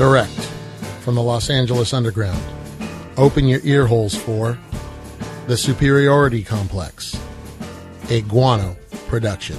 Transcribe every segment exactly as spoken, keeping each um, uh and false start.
Direct from the Los Angeles Underground. Open your ear holes for The Superiority Complex, a Guano production.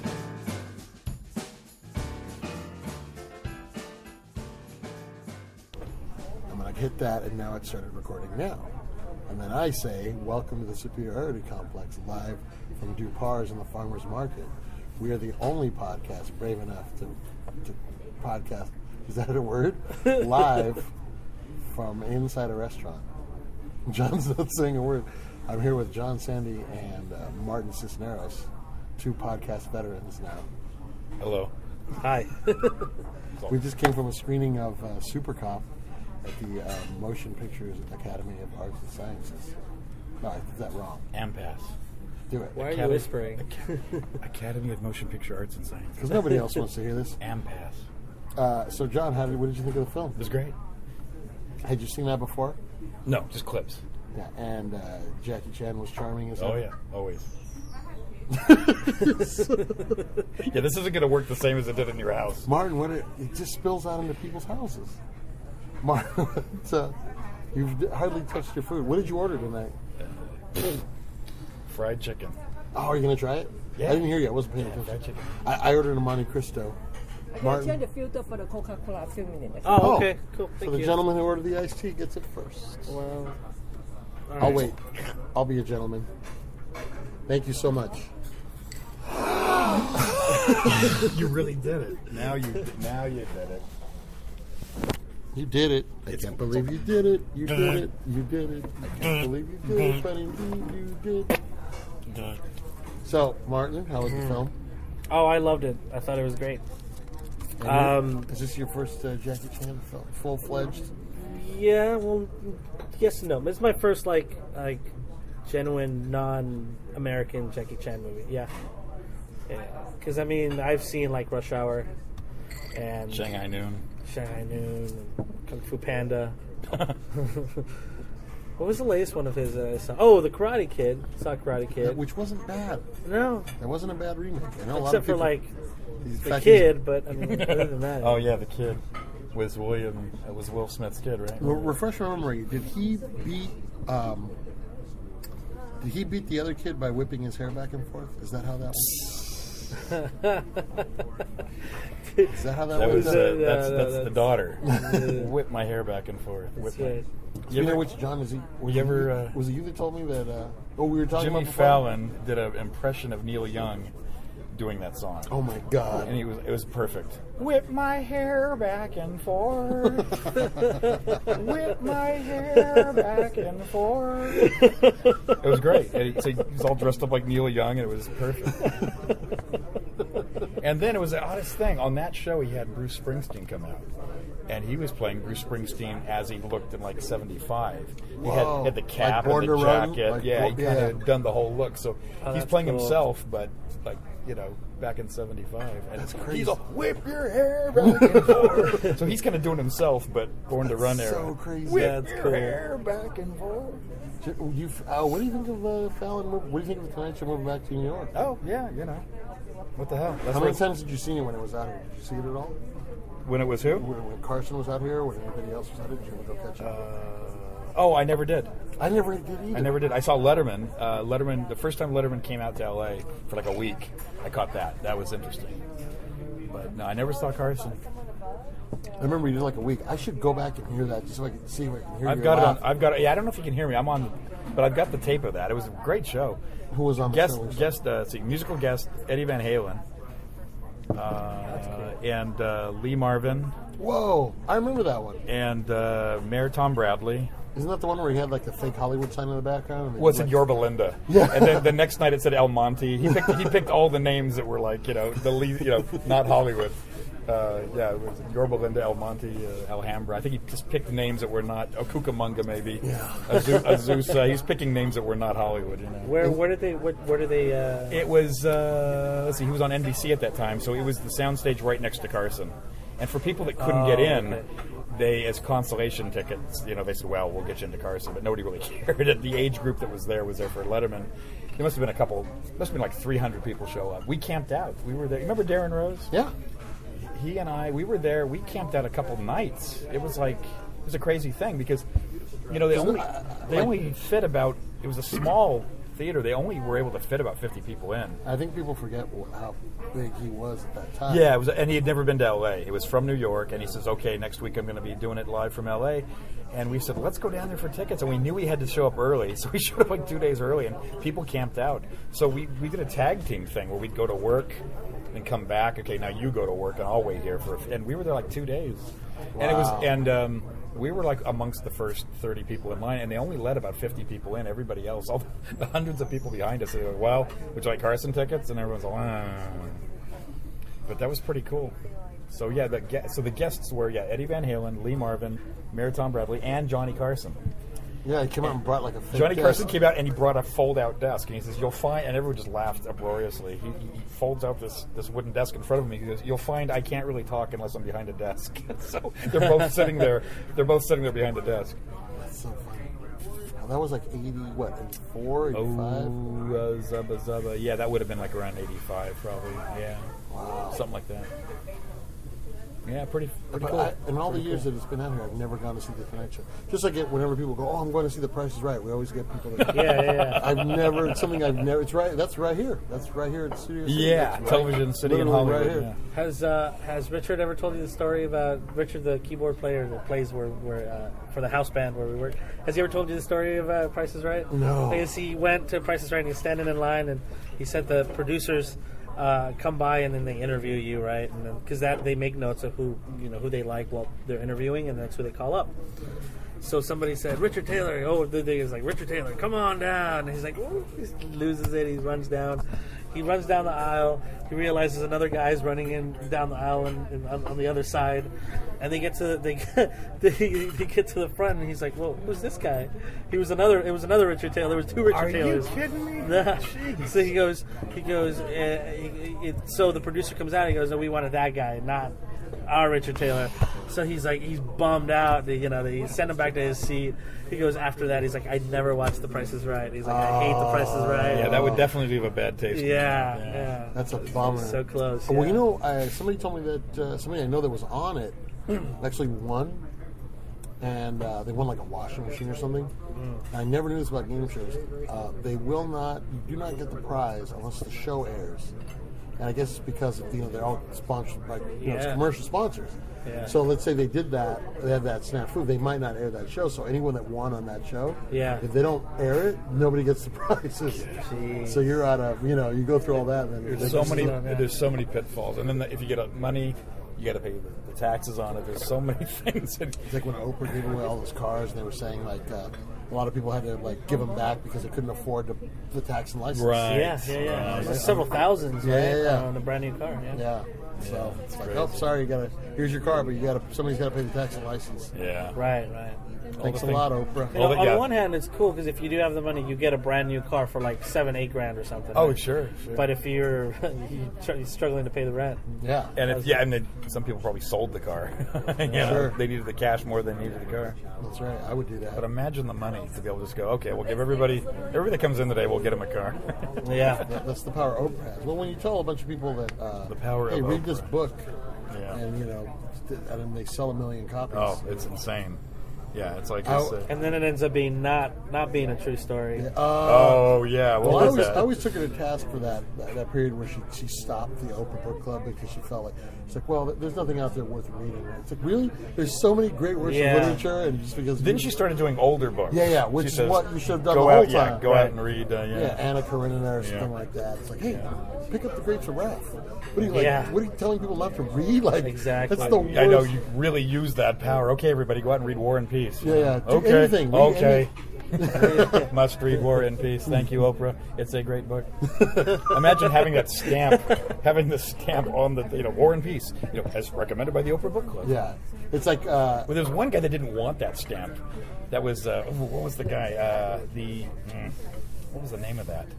I'm going to hit that, and now it started recording now. And then I say, welcome to the Superiority Complex, live from Dupars in the Farmer's Market. We are the only podcast brave enough to, to podcast, is that a word? Live from inside a restaurant. John's not saying a word. I'm here with John Sandy and uh, Martin Cisneros, two podcast veterans now. Hello. Hi. We just came from a screening of uh, Super Cop at the uh, Motion Pictures Academy of Arts and Sciences. No, I did that wrong. AMPAS. Do it. Why are Academy, you whispering? Academy of Motion Picture Arts and Sciences. Because nobody else wants to hear this. AMPAS. Uh, so, John, how did, what did you think of the film? It was great. Had you seen that before? No, just clips. Yeah, and uh, Jackie Chan was charming as Oh, hell. yeah, always. Yeah, this isn't going to work the same as it did in your house. Martin, what it, it just spills out into people's houses. Martin, uh, you've hardly touched your food. What did you order tonight? Fried chicken. Oh, are you going to try it? Yeah. I didn't hear you. I wasn't paying Yeah, attention. fried chicken. I, I ordered a Monte Cristo. I Martin. can change the filter for the Coca-Cola a few minutes. Oh, okay, cool. So Thank the you. gentleman who ordered the iced tea gets it first. Well, all I'll right. wait. I'll be a gentleman. Thank you so much. You really did it. Now you, now you did it. You did it. I can't believe you did it. You did it. You did it. I can't believe you did it, but indeed you did. So, Martin, how was the film? Oh, I loved it. I thought it was great. And Um, is this your first uh, Jackie Chan film, full-fledged? Yeah, well, yes and no. It's my first like like genuine non-American Jackie Chan movie. Yeah, yeah. Because I mean, I've seen like Rush Hour and Shanghai Noon. Shanghai Noon, and Kung Fu Panda. What was the latest one of his? Uh, saw? Oh, The Karate Kid. Saw Karate Kid. Which wasn't bad. No, That wasn't a bad remake. I know a lot except of for people, like in the fact, kid. But I mean, other than that, Oh, yeah, the kid was William, it was Will Smith's kid, right? Well, refresh my memory. Did he beat? Um, did he beat the other kid by whipping his hair back and forth? Is that how that went? Is that how that, That went? was, Uh, uh, no, that's, no, that's the that's- daughter. Whip my hair back and forth. Whip That's my- right. You know which John is he? Was You it ever, you- uh, was it you that told me that? Uh, oh, we were talking Jimmy about before? Fallon did an impression of Neil Young doing that song. Oh my God! And he was, it was perfect. Whip my hair back and forth. Whip my hair back and forth. It was great. And he, so he was all dressed up like Neil Young, and it was perfect. And then it was the oddest thing. On that show, he had Bruce Springsteen come out. And he was playing Bruce Springsteen as he looked in like seventy-five. He had, Whoa. had the cap Like Born and the to Run? jacket. Like yeah, Born- he kind yeah. of done the whole look. So Oh, he's that's playing cool. himself, but like, you know, back in seventy-five. And That's crazy. He's all, whip your hair back and forth. So he's kind of doing himself, but Born to Run era. so crazy. Whip That's your cool. hair back and forth. You, uh, what do you think of uh, Fallon? Move, what do you think of the Tonight Show moving back to New York? Oh, yeah, you know. What the hell? That's How many what- times did you see it when it was out here? Did you see it at all? When it was who? When, when Carson was out here, when anybody else was out here, did you go catch up? Uh, oh, I never did. I never did either. I never did. I saw Letterman. Uh, Letterman. The first time Letterman came out to L A for like a week, I caught that. That was interesting. But no, I never saw Carson. I remember you did like a week. I should go back and hear that just so I can see if I can hear I've you got it laugh. on. I've got it. Yeah, I don't know if you can hear me. I'm on, but I've got the tape of that. It was a great show. Who was on the Guest, show? guest, uh, see, musical guest Eddie Van Halen, uh, and uh, Lee Marvin, Whoa, I remember that one. and uh, Mayor Tom Bradley. Isn't that the one where he had like the fake Hollywood sign in the background? And they What's did, it, like- Yorba Linda? Yeah. And then the next night it said El Monte. He picked he picked all the names that were like, you know, the lead, you know, not Hollywood. Uh, yeah, it was Yorba Linda, El Monte, uh, Alhambra. I think he just picked names that were not oh, Cucamonga, maybe. Yeah. Azu- Azusa. He's picking names that were not Hollywood. You know. where where did they what where did they? Uh, It was uh, let's see, he was on N B C at that time, so it was the soundstage right next to Carson. And for people that couldn't Oh, get in, okay. they, as consolation tickets, you know, they said, "Well, we'll get you into Carson," but nobody really cared. The age group that was there was there for Letterman. There must have been a couple, must have been like three hundred people show up. We camped out. We were there. Remember Darren Rose? Yeah. he and I, we were there. We camped out a couple nights. It was like it was a crazy thing because, you know, they only they only fit about. It was a small theater. They only were able to fit about fifty people in. I think people forget how big he was at that time. Yeah, it was, and he had never been to L A. He was from New York, and he says, "Okay, next week I'm going to be doing it live from L A." And we said, "Let's go down there for tickets." And we knew we had to show up early, so we showed up like two days early, and people camped out. So we we did a tag team thing where we'd go to work and come back. Okay, now you go to work, and I'll wait here for. A, and we were there like two days, wow. and it was and. Um, We were like amongst the first thirty people in line, and they only let about fifty people in. Everybody else, all the, the hundreds of people behind us, they were like, well, would you like Carson tickets? And everyone's like, ah. But that was pretty cool. So yeah, the ge- so the guests were yeah Eddie Van Halen, Lee Marvin, Mayor Tom Bradley, and Johnny Carson. Yeah, he came out and brought like a fake Johnny desk. Carson came out and he brought a fold-out desk, and he says, "You'll find," and everyone just laughed uproariously. He, he folds out this, this wooden desk in front of him. He goes, "You'll find I can't really talk unless I'm behind a desk." So they're both sitting there. They're both sitting there behind the desk. That's so funny. Now, that was like eighty, what, eighty-four, eighty-five? Oh, uh, zubba zubba. Yeah, that would have been like around eighty-five, probably. Yeah, Wow. something like that. Yeah, pretty, pretty But cool. I, in all the Pretty years cool. that it's been out here, I've never gone to see The Tonight Show. Just like it, whenever people go, "Oh, I'm going to see The Price is Right," we always get people that. Yeah, yeah, yeah. I've never. It's something I've never. It's right. That's right here. That's right here at Studio City. Yeah, That's right- Television City in literally Hollywood. Right here. yeah. Has uh, has Richard ever told you the story about Richard, the keyboard player that plays where, where uh, for the house band where we work? Has he ever told you the story of uh, Price is Right? No. Because he went to Price is Right and he's standing in line and he said the producers uh, come by and then they interview you, right? And because that they make notes of who you know who they like while they're interviewing, and that's who they call up. So somebody said, "Richard Taylor." Oh, the thing is like, "Richard Taylor, come on down." And he's like, "Ooh," he loses it. He runs down. He runs down the aisle. He realizes another guy's running in down the aisle and, and on, on the other side. And they get to they they, they get to the front, and he's like, "Well, who's this guy?" He was another. It was another Richard Taylor. There was two Richard Are Taylors. you kidding me? Yeah. So he goes, he goes. Uh, he, it, so the producer comes out. He goes, "No, we wanted that guy, not our Richard Taylor." So he's like, he's bummed out. They, you know, they send him back to his seat. He goes after that. He's like, "I never watched The Price is Right." He's like, "I hate The Price is Right." Yeah, that would definitely leave a bad taste. in Yeah, your mouth. yeah. That's a bummer. So close. Well, yeah. you know, uh, somebody told me that uh, somebody I know that was on it actually won, and uh, they won like a washing machine or something. Mm. And I never knew this about game shows. Uh, they will not, you do not get the prize unless the show airs. And I guess it's because you know they're all sponsored by you know, it's Yeah. commercial sponsors. Yeah. So let's say they did that, they had that snafu, they might not air that show. So anyone that won on that show, Yeah. if they don't air it, nobody gets the prizes. Jeez. So you're out of, you know, you go through all that. And then There's they so just many. don't- There's so many pitfalls, and then the, if you get uh, money, you got to pay the, the taxes on it. There's so many things. And, It's like when Oprah gave away all those cars, and they were saying like uh, a lot of people had to like give them back because they couldn't afford the, the tax and license. Right. Yeah, yeah, yeah. Right. It's several thousands, Yeah, right? yeah, yeah. On a brand new car. Yeah. Yeah. So it's like, crazy. oh, sorry, you gotta. Here's your car, but you gotta. Somebody's gotta pay the tax and license. yeah. Right, right. Thanks a the lot, things- Oprah. You Well, know, they on got- the one hand, it's cool because if you do have the money, you get a brand new car for like seven, eight grand or something. Oh, right? sure. sure. But if you're you're struggling to pay the rent, Yeah. and if, yeah, and then some people probably sold the car. you know, Sure. They needed the cash more than they needed the car. That's right. I would do that. But imagine the money to be able to just go, okay, we'll give everybody, everybody that comes in today, we'll get them a car. yeah, That- That's the power Oprah has. Well, when you tell a bunch of people that, uh, The power hey, of read this Oprah. book, Yeah. and you know, th- and then they sell a million copies. Oh, it's insane. Yeah, it's like How- this. Uh, and then it ends up being not not being a true story. Uh, oh, yeah. What Well, I was always, that? I always took her to task for that, that that period where she, she stopped the Oprah Book Club because she felt like it's like, well, there's nothing out there worth reading. It's like, really, there's so many great works Yeah. of literature, and just because Then she started doing older books. Yeah, yeah, which She is says, what you should have done go the whole out, Yeah, time. go Right. out and read. Uh, yeah. yeah, Anna Karenina or something Yeah. like that. It's like, hey, pick up the Grapes of Wrath. What are you like? Yeah. What are you telling people not to read? Like, Exactly. That's the worst. I know you really use that power. Okay, everybody, go out and read War and Peace. Yeah, yeah. Do Okay. anything. Read Okay. Must read War and Peace. Thank you, Oprah. It's a great book. Imagine having that stamp, having the stamp on the, you know, War and Peace, you know, as recommended by the Oprah Book Club. Yeah, it's like uh, Well, there's one guy that didn't want that stamp. That was uh, what was the guy? Uh, the mm, what was the name of that?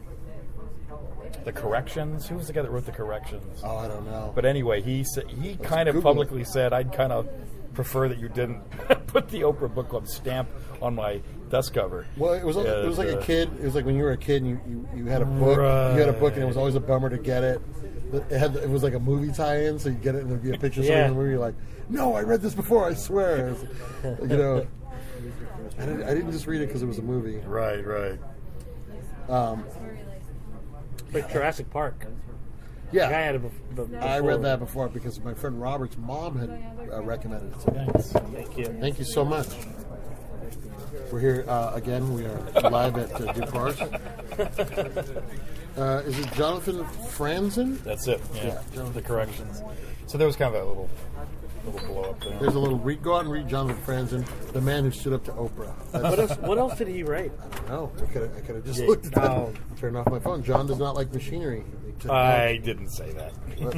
The Corrections. Who was the guy that wrote the Corrections? oh, I don't know. But anyway, he sa- he kind of Google it. publicly said, I'd kind of prefer that you didn't put the Oprah Book Club stamp on my desk cover. Well, it was And, it was like uh, a kid. It was like when you were a kid and you, you, you had a book. You had a book, and it was always a bummer to get it. It had it was like a movie tie-in, so you get it and there'd be a picture of something Yeah. in the movie. You're like, no, I read this before. I swear. It was, you know, I didn't, I didn't just read it because it was a movie. Right, right. Um, Like Jurassic Park. yeah, The guy had it bef- bef- I before. read that before because my friend Robert's mom had uh, recommended it to me. Thank you. Thank you so much. We're here uh, again. We are live at uh, Dupar's. Uh, is it Jonathan Franzen? That's it. Yeah, Yeah. the corrections. So there was kind of a little, little blow up there. There's a little read. Go out and read Jonathan Franzen, the man who stood up to Oprah. That's, What else? What else did he write? no, I could have I could have just Yeah, looked at that. oh. Turned off my phone. John does not like machinery. I didn't say that.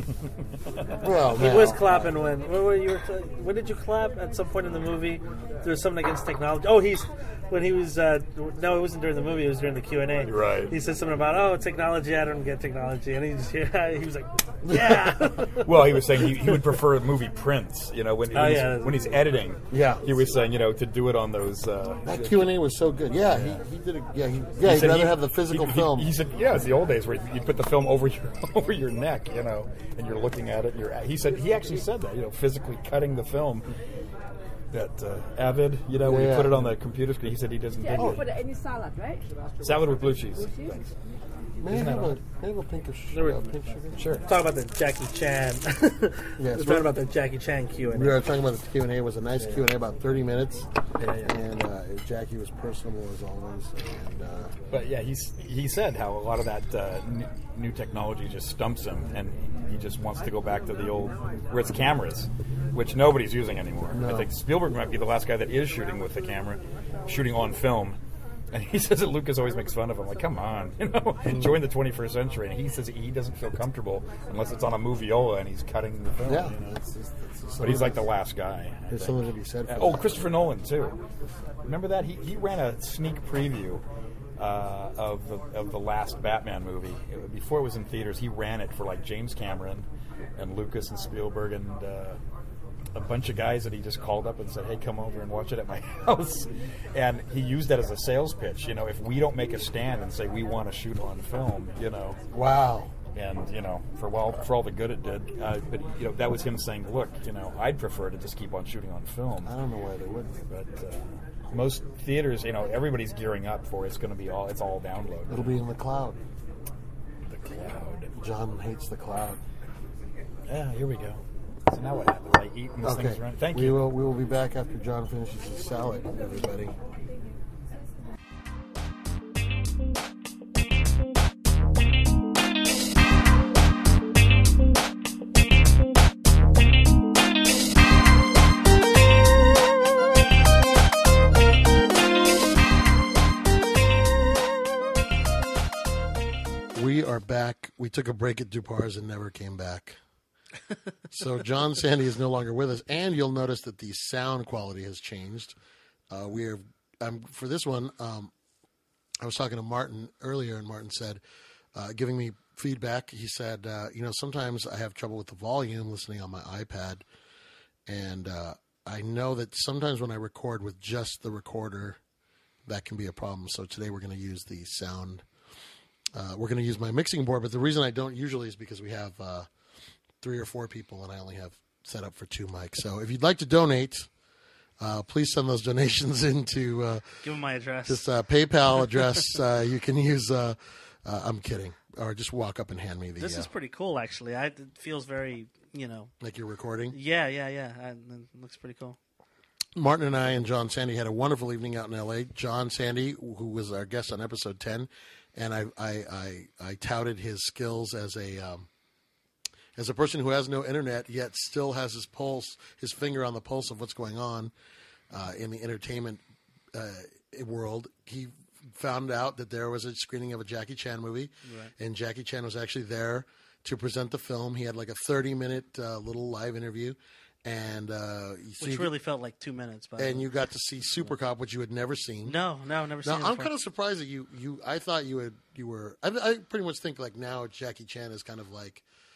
well, He now, was clapping when. When, were you were t- when did you clap? At some point in the movie, there was something against technology. Oh, he's when he was. Uh, no, it wasn't during the movie. It was during the Q and A. Right. He said something about, oh, technology. I don't get technology, and he just, yeah, he was like, yeah. Well, he was saying he, he would prefer movie prints. You know, when, Oh, when, yeah. he's, when he's editing. Yeah. He was saying, you know, to do it on those. Uh, That Q and A was so good. Yeah, he, he did it. Yeah, he, yeah. He'd said rather he- have the physical he, film. He, he said, "Yeah, it's the old days where you put the film over your over your neck, you know, and you're looking at it. And you're." He said he actually said that, you know, physically cutting the film. That uh, Avid, you know, when Yeah. you put it on the computer screen, he said he doesn't Yeah, dig you it. put any salad, right? Salad with blue cheese. cheese? Thanks. May I Isn't have that a, may I have a pink, of sh- There we- uh, pink sugar? Sure. Talk about the Jackie Chan. Yes, We're we're- talking about the Jackie Chan Q and We A. were talking about the Q and A. It was a nice Q and A, about thirty minutes, Yeah, yeah. and uh, Jackie was personable as always. And uh, But yeah, he's he said how a lot of that uh, n- new technology just stumps him, and he just wants to go back to the old where it's cameras, which nobody's using anymore. No. I think Spielberg might be the last guy that is shooting with the camera, shooting on film. And he says that Lucas always makes fun of him, like, come on, you know, join the twenty-first century. And he says he doesn't feel comfortable unless it's on a moviola and he's cutting the film. yeah, you know? it's just, it's just But he's like the last guy. I There's think. something to be said for Uh, that. oh, Christopher Nolan too. Remember that he, he ran a sneak preview uh, of the of the last Batman movie It- before it was in theaters. He ran it for like James Cameron and Lucas and Spielberg and uh, a bunch of guys that he just called up and said, "Hey, come over and watch it at my house." And he used that as a sales pitch. You know, if we don't make a stand and say we want to shoot on film, you know. Wow. And you know, for well, for all the good it did, uh, but you know, that was him saying, "Look, you know, I'd prefer to just keep on shooting on film." I don't know why they wouldn't. But uh, most theaters, you know, everybody's gearing up for it's going to be all it's all download. It'll be in the cloud. The cloud. John hates the cloud. Yeah, here we go. So now what happens? I eat and this Okay. thing's running. Thank we you. will we will be back after John finishes his salad, everybody. We are back. We took a break at Dupar's and never came back. So John Sandy is no longer with us, and you'll notice that the sound quality has changed. Uh, we are um, for this one. Um, I was talking to Martin earlier, and Martin said, uh, giving me feedback. He said, uh, you know, sometimes I have trouble with the volume listening on my iPad, and uh, I know that sometimes when I record with just the recorder, that can be a problem. So today we're going to use the sound. Uh, we're going to use my mixing board, but the reason I don't usually is because we have uh, three or four people, and I only have set up for two mics. So if you'd like to donate, uh, please send those donations into uh, Give him my address. this uh, PayPal address. Uh, you can use. Uh, uh, I'm kidding, or just walk up and hand me the. This uh, is pretty cool, actually. I, it feels very, you know. like you're recording. Yeah, yeah, yeah. I, it looks pretty cool. Martin and I and John Sandy had a wonderful evening out in L A. John Sandy, who was our guest on episode ten, and I I, I, I touted his skills as a um, as a person who has no internet yet still has his pulse, his finger on the pulse of what's going on uh, in the entertainment uh, world. He found out that there was a screening of a Jackie Chan movie, Right. and Jackie Chan was actually there to present the film. He had like a thirty minute uh, little live interview. And uh, so Which you- really felt like two minutes. By the and way. you got to see Super Cop, which you had never seen. No, no, never seen Now it I'm before. kind of surprised that you, you. I thought you had, you were. I, I pretty much think like now Jackie Chan is kind of like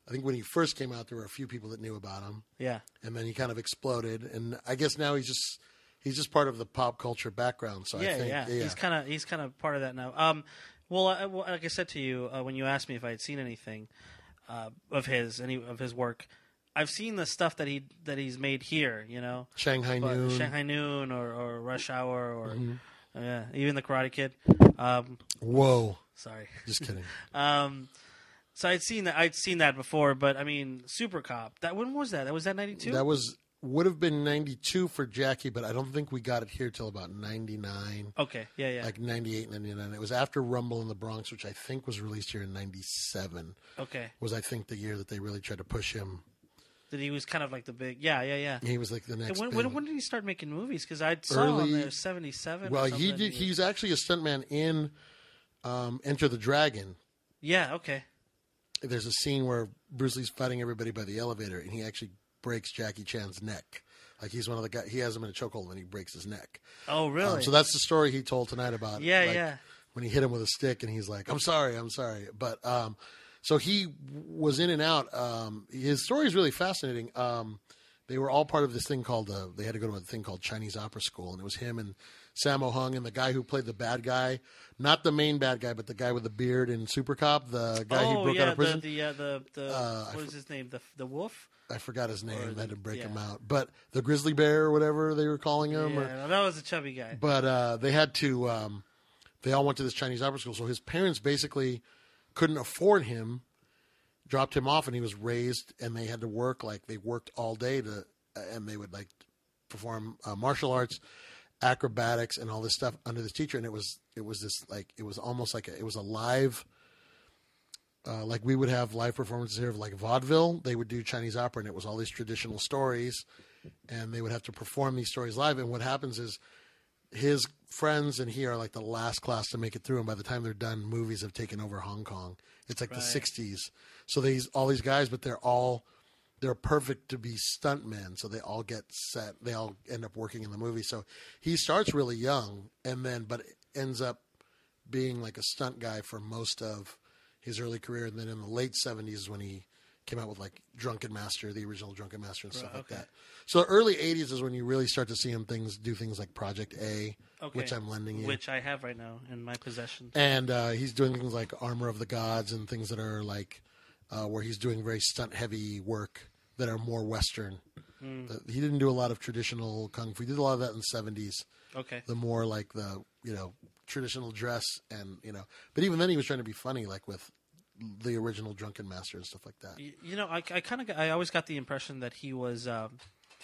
I think when he first came out, there were a few people that knew about him, Yeah. and then he kind of exploded. And I guess now he's just he's just part of the pop culture background. So Yeah, I think, yeah, yeah, He's kind of he's kind of part of that now. Um, well, I, well, like I said to you uh, when you asked me if I had seen anything uh, of his any of his work, I've seen the stuff that he that he's made here. You know, Shanghai but Noon. Shanghai Noon, or, or Rush Hour, or Mm-hmm. uh, yeah, even the Karate Kid. Um, Whoa, sorry. just kidding. Um, so I'd seen that. I'd seen that before, but I mean, Super Cop. That when was that? That was that ninety-two. That was would have been ninety-two for Jackie, but I don't think we got it here till about ninety-nine. Okay. Yeah. Yeah. Like ninety-eight, ninety-nine. It was after Rumble in the Bronx, which I think was released here in ninety-seven. okay. Was I think the year that they really tried to push him. That he was kind of like the big. Yeah. Yeah. Yeah. He was like the next. And when, big- when when did he start making movies? Because I saw Early- on there seventy-seven. well, or he something. did. He's actually a stuntman in um, Enter the Dragon. Yeah. Okay. There's a scene where Bruce Lee's fighting everybody by the elevator, and he actually breaks Jackie Chan's neck. Like he's one of the guys. He has him in a chokehold, and he breaks his neck. Oh, really? Um, so that's the story he told tonight about. Yeah, like, yeah. When he hit him with a stick, and he's like, "I'm sorry, I'm sorry." But um, so he was in and out. Um, his story is really fascinating. Um, they were all part of this thing called. Uh, they had to go to a thing called Chinese Opera School, and it was him and Sammo Hung and the guy who played the bad guy, not the main bad guy, but the guy with the beard in Super Cop, the guy oh, who broke yeah, out of prison. The the uh, the, the Uh, I what is his name? The the wolf. I forgot his name. I had to break yeah. him out. But the grizzly bear or whatever they were calling him. Yeah, or, no, that was a chubby guy. But uh, they had to. Um, they all went to this Chinese opera school, so his parents basically couldn't afford him. Dropped him off, and he was raised, and they had to work like they worked all day to, and they would like perform uh, martial arts, acrobatics, and all this stuff under this teacher. And it was it was this like it was almost like a, it was a live. Uh, like we would have live performances here of like vaudeville, they would do Chinese opera, and it was all these traditional stories, and they would have to perform these stories live. And what happens is his friends and he are like the last class to make it through, and by the time they're done, movies have taken over Hong Kong. It's like Right. the sixties. So these all these guys, but they're all they're perfect to be stuntmen. So they all get set. They all end up working in the movie. So he starts really young, and then but ends up being like a stunt guy for most of his early career. And then in the late seventies is when he came out with like Drunken Master, the original Drunken Master, and stuff Right, like okay. that. So early eighties is when you really start to see him things do things like Project A, Okay. which I'm lending you. Which I have right now in my possession. And uh, he's doing things like Armor of the Gods and things that are like uh, where he's doing very stunt heavy work that are more Western. Hmm. The- he didn't do a lot of traditional kung fu. He did a lot of that in the seventies. Okay. The more like the you know traditional dress and you know, but even then he was trying to be funny, like with the original Drunken Master and stuff like that. You, you know, I, I kind of, I always got the impression that he was, um,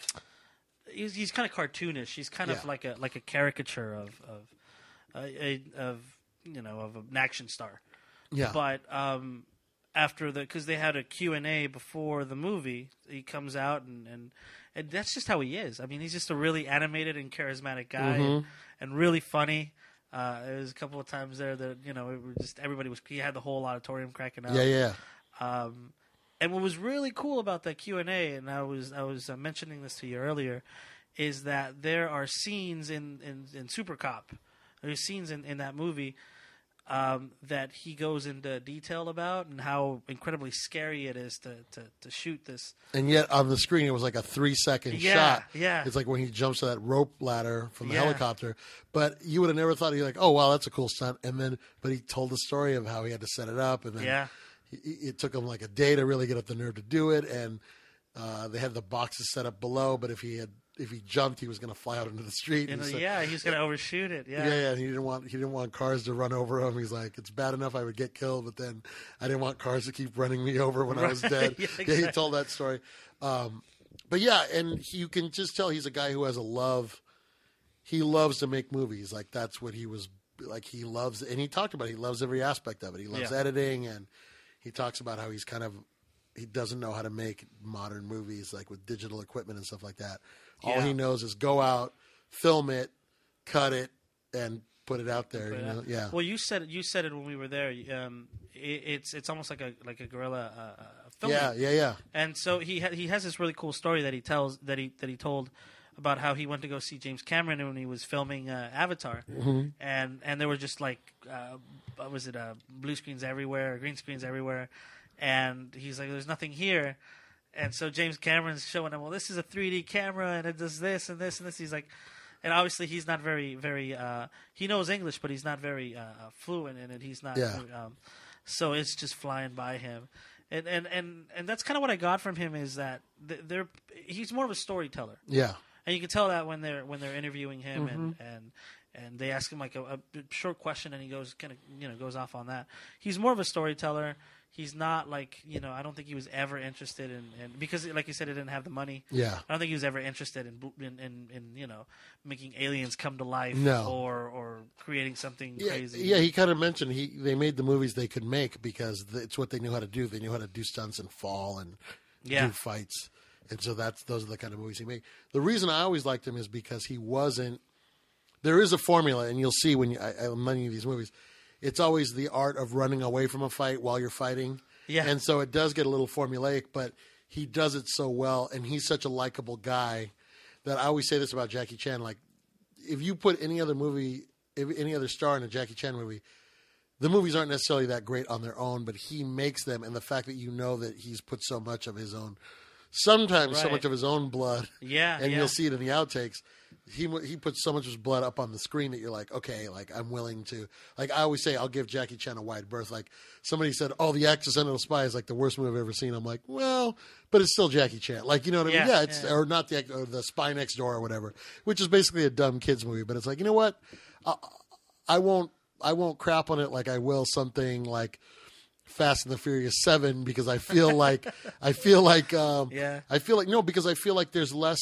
he's, he's kind of cartoonish. He's kind Yeah. of like a like a caricature of of a, a, of you know of an action star. Yeah, But um, after the, because they had a Q and A before the movie, he comes out and, and and that's just how he is. I mean, he's just a really animated and charismatic guy, Mm-hmm. and, and really funny. Uh, there was a couple of times there that you know it was just everybody was, he had the whole auditorium cracking up. yeah, yeah. Um, and what was really cool about that Q and A, and I was I was uh, mentioning this to you earlier, is that there are scenes in in, in Super Cop, there's scenes in, in that movie um, that he goes into detail about, and how incredibly scary it is to, to, to shoot this. And yet on the screen it was like a three second Yeah, shot. yeah. It's like when he jumps to that rope ladder from the Yeah. helicopter. But you would have never thought he'd like, oh wow, that's a cool stunt. And then, but he told the story of how he had to set it up, and then Yeah. he, it took him like a day to really get up the nerve to do it. And uh, they had the boxes set up below, but if he had if he jumped, he was going to fly out into the street. You And know, he said- yeah, he was going to overshoot it. Yeah. yeah, yeah. And he didn't want he didn't want cars to run over him. He's like, it's bad enough I would get killed, but then I didn't want cars to keep running me over when I was Right. dead. Yeah, Yeah, he exactly. told that story. Um, but yeah, and he, you can just tell he's a guy who has a love. He loves to make movies. Like that's what he was like. He loves, and he talked about it. He loves every aspect of it. He loves Yeah. editing, and he talks about how he's kind of he doesn't know how to make modern movies like with digital equipment and stuff like that. All Yeah. he knows is go out, film it, cut it, and put it out there. Put You it know? out. Yeah. Well, you said it, you said it when we were there. Um, it, it's it's almost like a like a guerrilla uh, uh, film. Yeah, yeah, yeah. And so he ha- he has this really cool story that he tells that he that he told about how he went to go see James Cameron when he was filming uh, Avatar, Mm-hmm. and and there were just like uh, what was it uh, blue screens everywhere, green screens everywhere, and he's like, "There's nothing here." And so James Cameron's showing him, "Well, this is a three D camera, and it does this and this and this." He's like, and obviously he's not very, very. Uh, he knows English, but he's not very uh, fluent in it. He's not. Yeah. Um, so it's just flying by him, and and and, and that's kind of what I got from him is that they're he's more of a storyteller. Yeah. And you can tell that when they're when they're interviewing him mm-hmm. and, and and they ask him like a, a short question and he goes kind of you know goes off on that. He's more of a storyteller. He's not like you know I don't think he was ever interested in, in because like you said he didn't have the money. Yeah. I don't think he was ever interested in in, in, in you know making aliens come to life no. or or creating something yeah, crazy. Yeah, he kind of mentioned he they made the movies they could make because it's what they knew how to do. They knew how to do stunts and fall and yeah. do fights. And so that's those are the kind of movies he made. The reason I always liked him is because he wasn't. There is a formula, and you'll see when you, I, I, many of these movies, it's always the art of running away from a fight while you're fighting. Yeah. And so it does get a little formulaic, but he does it so well, and he's such a likable guy that I always say this about Jackie Chan. Like, if you put any other movie, if any other star in a Jackie Chan movie, the movies aren't necessarily that great on their own, but he makes them, and the fact that you know that he's put so much of his own. Sometimes right. so much of his own blood, yeah, and yeah. you'll see it in the outtakes. He he puts so much of his blood up on the screen that you're like, okay, like I'm willing to. Like I always say, I'll give Jackie Chan a wide berth. Like somebody said, "Oh, The Accidental Spy is like the worst movie I've ever seen." I'm like, well, but it's still Jackie Chan. Like you know what I mean? Yeah, Yeah, it's yeah. or not the or the Spy Next Door or whatever, which is basically a dumb kids movie. But it's like you know what, I, I won't I won't crap on it like I will something like Fast and the Furious seven because I feel like I feel like um, yeah I feel like no because I feel like there's less.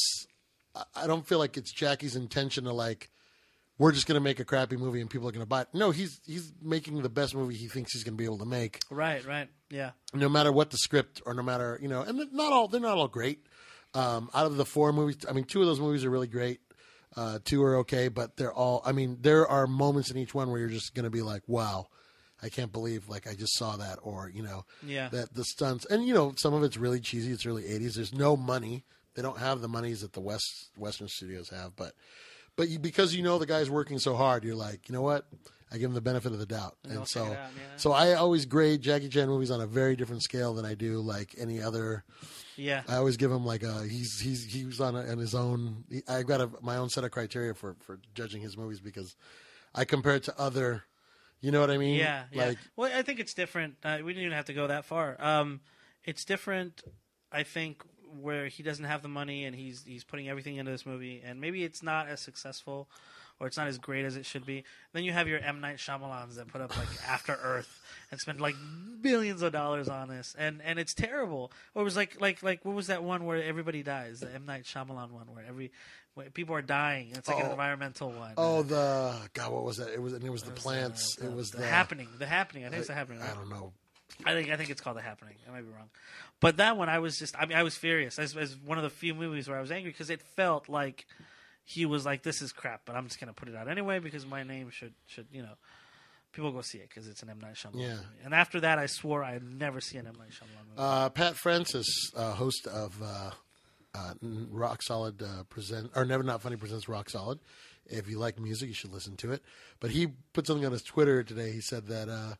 I don't feel like it's Jackie's intention to like we're just going to make a crappy movie and people are going to buy it. No, he's he's making the best movie he thinks he's going to be able to make. Right, right, yeah. No matter what the script or no matter you know, and they're not all they're not all great. Um, out of the four movies, I mean, two of those movies are really great. Uh, two are okay, but they're all. I mean, there are moments in each one where you're just going to be like, wow. I can't believe like I just saw that, or you know, yeah. that the stunts, and you know, some of it's really cheesy. It's really eighties. There's no money. They don't have the monies that the West Western studios have, but but you, because you know the guy's working so hard, you're like, you know what? I give him the benefit of the doubt, and, and so out, yeah. so I always grade Jackie Chan movies on a very different scale than I do like any other. Yeah, I always give him like a he's he's he was on, a, on his own. He, I've got a, my own set of criteria for for judging his movies because I compare it to other. You know what I mean? Yeah, yeah. Like, well, I think it's different. Uh, we didn't even have to go that far. Um, it's different, I think, where he doesn't have the money and he's he's putting everything into this movie, and maybe it's not as successful or it's not as great as it should be. Then you have your M. Night Shyamalans that put up like After Earth and spend like billions of dollars on this, and, and it's terrible. Or it was like like like what was that one where everybody dies? The M. Night Shyamalan one where every where people are dying. It's like oh, an environmental one. Oh, the God, what was that? It was and it was the It was, plants. uh, the, it was the, the happening. The happening. I think it's the happening. I don't know. I think I think it's called The Happening. I might be wrong, but that one I was just I mean I was furious. As, as one of the few movies where I was angry because it felt like he was like, "This is crap," but I'm just gonna put it out anyway because my name should should you know people go see it because it's an M. Night Shyamalan Yeah. movie. And after that, I swore I'd never see an M. Night Shyamalan movie. Uh, Pat Francis, uh, host of uh, uh, Rock Solid uh, present or Never Not Funny presents Rock Solid. If you like music, you should listen to it. But he put something on his Twitter today. He said that. Uh,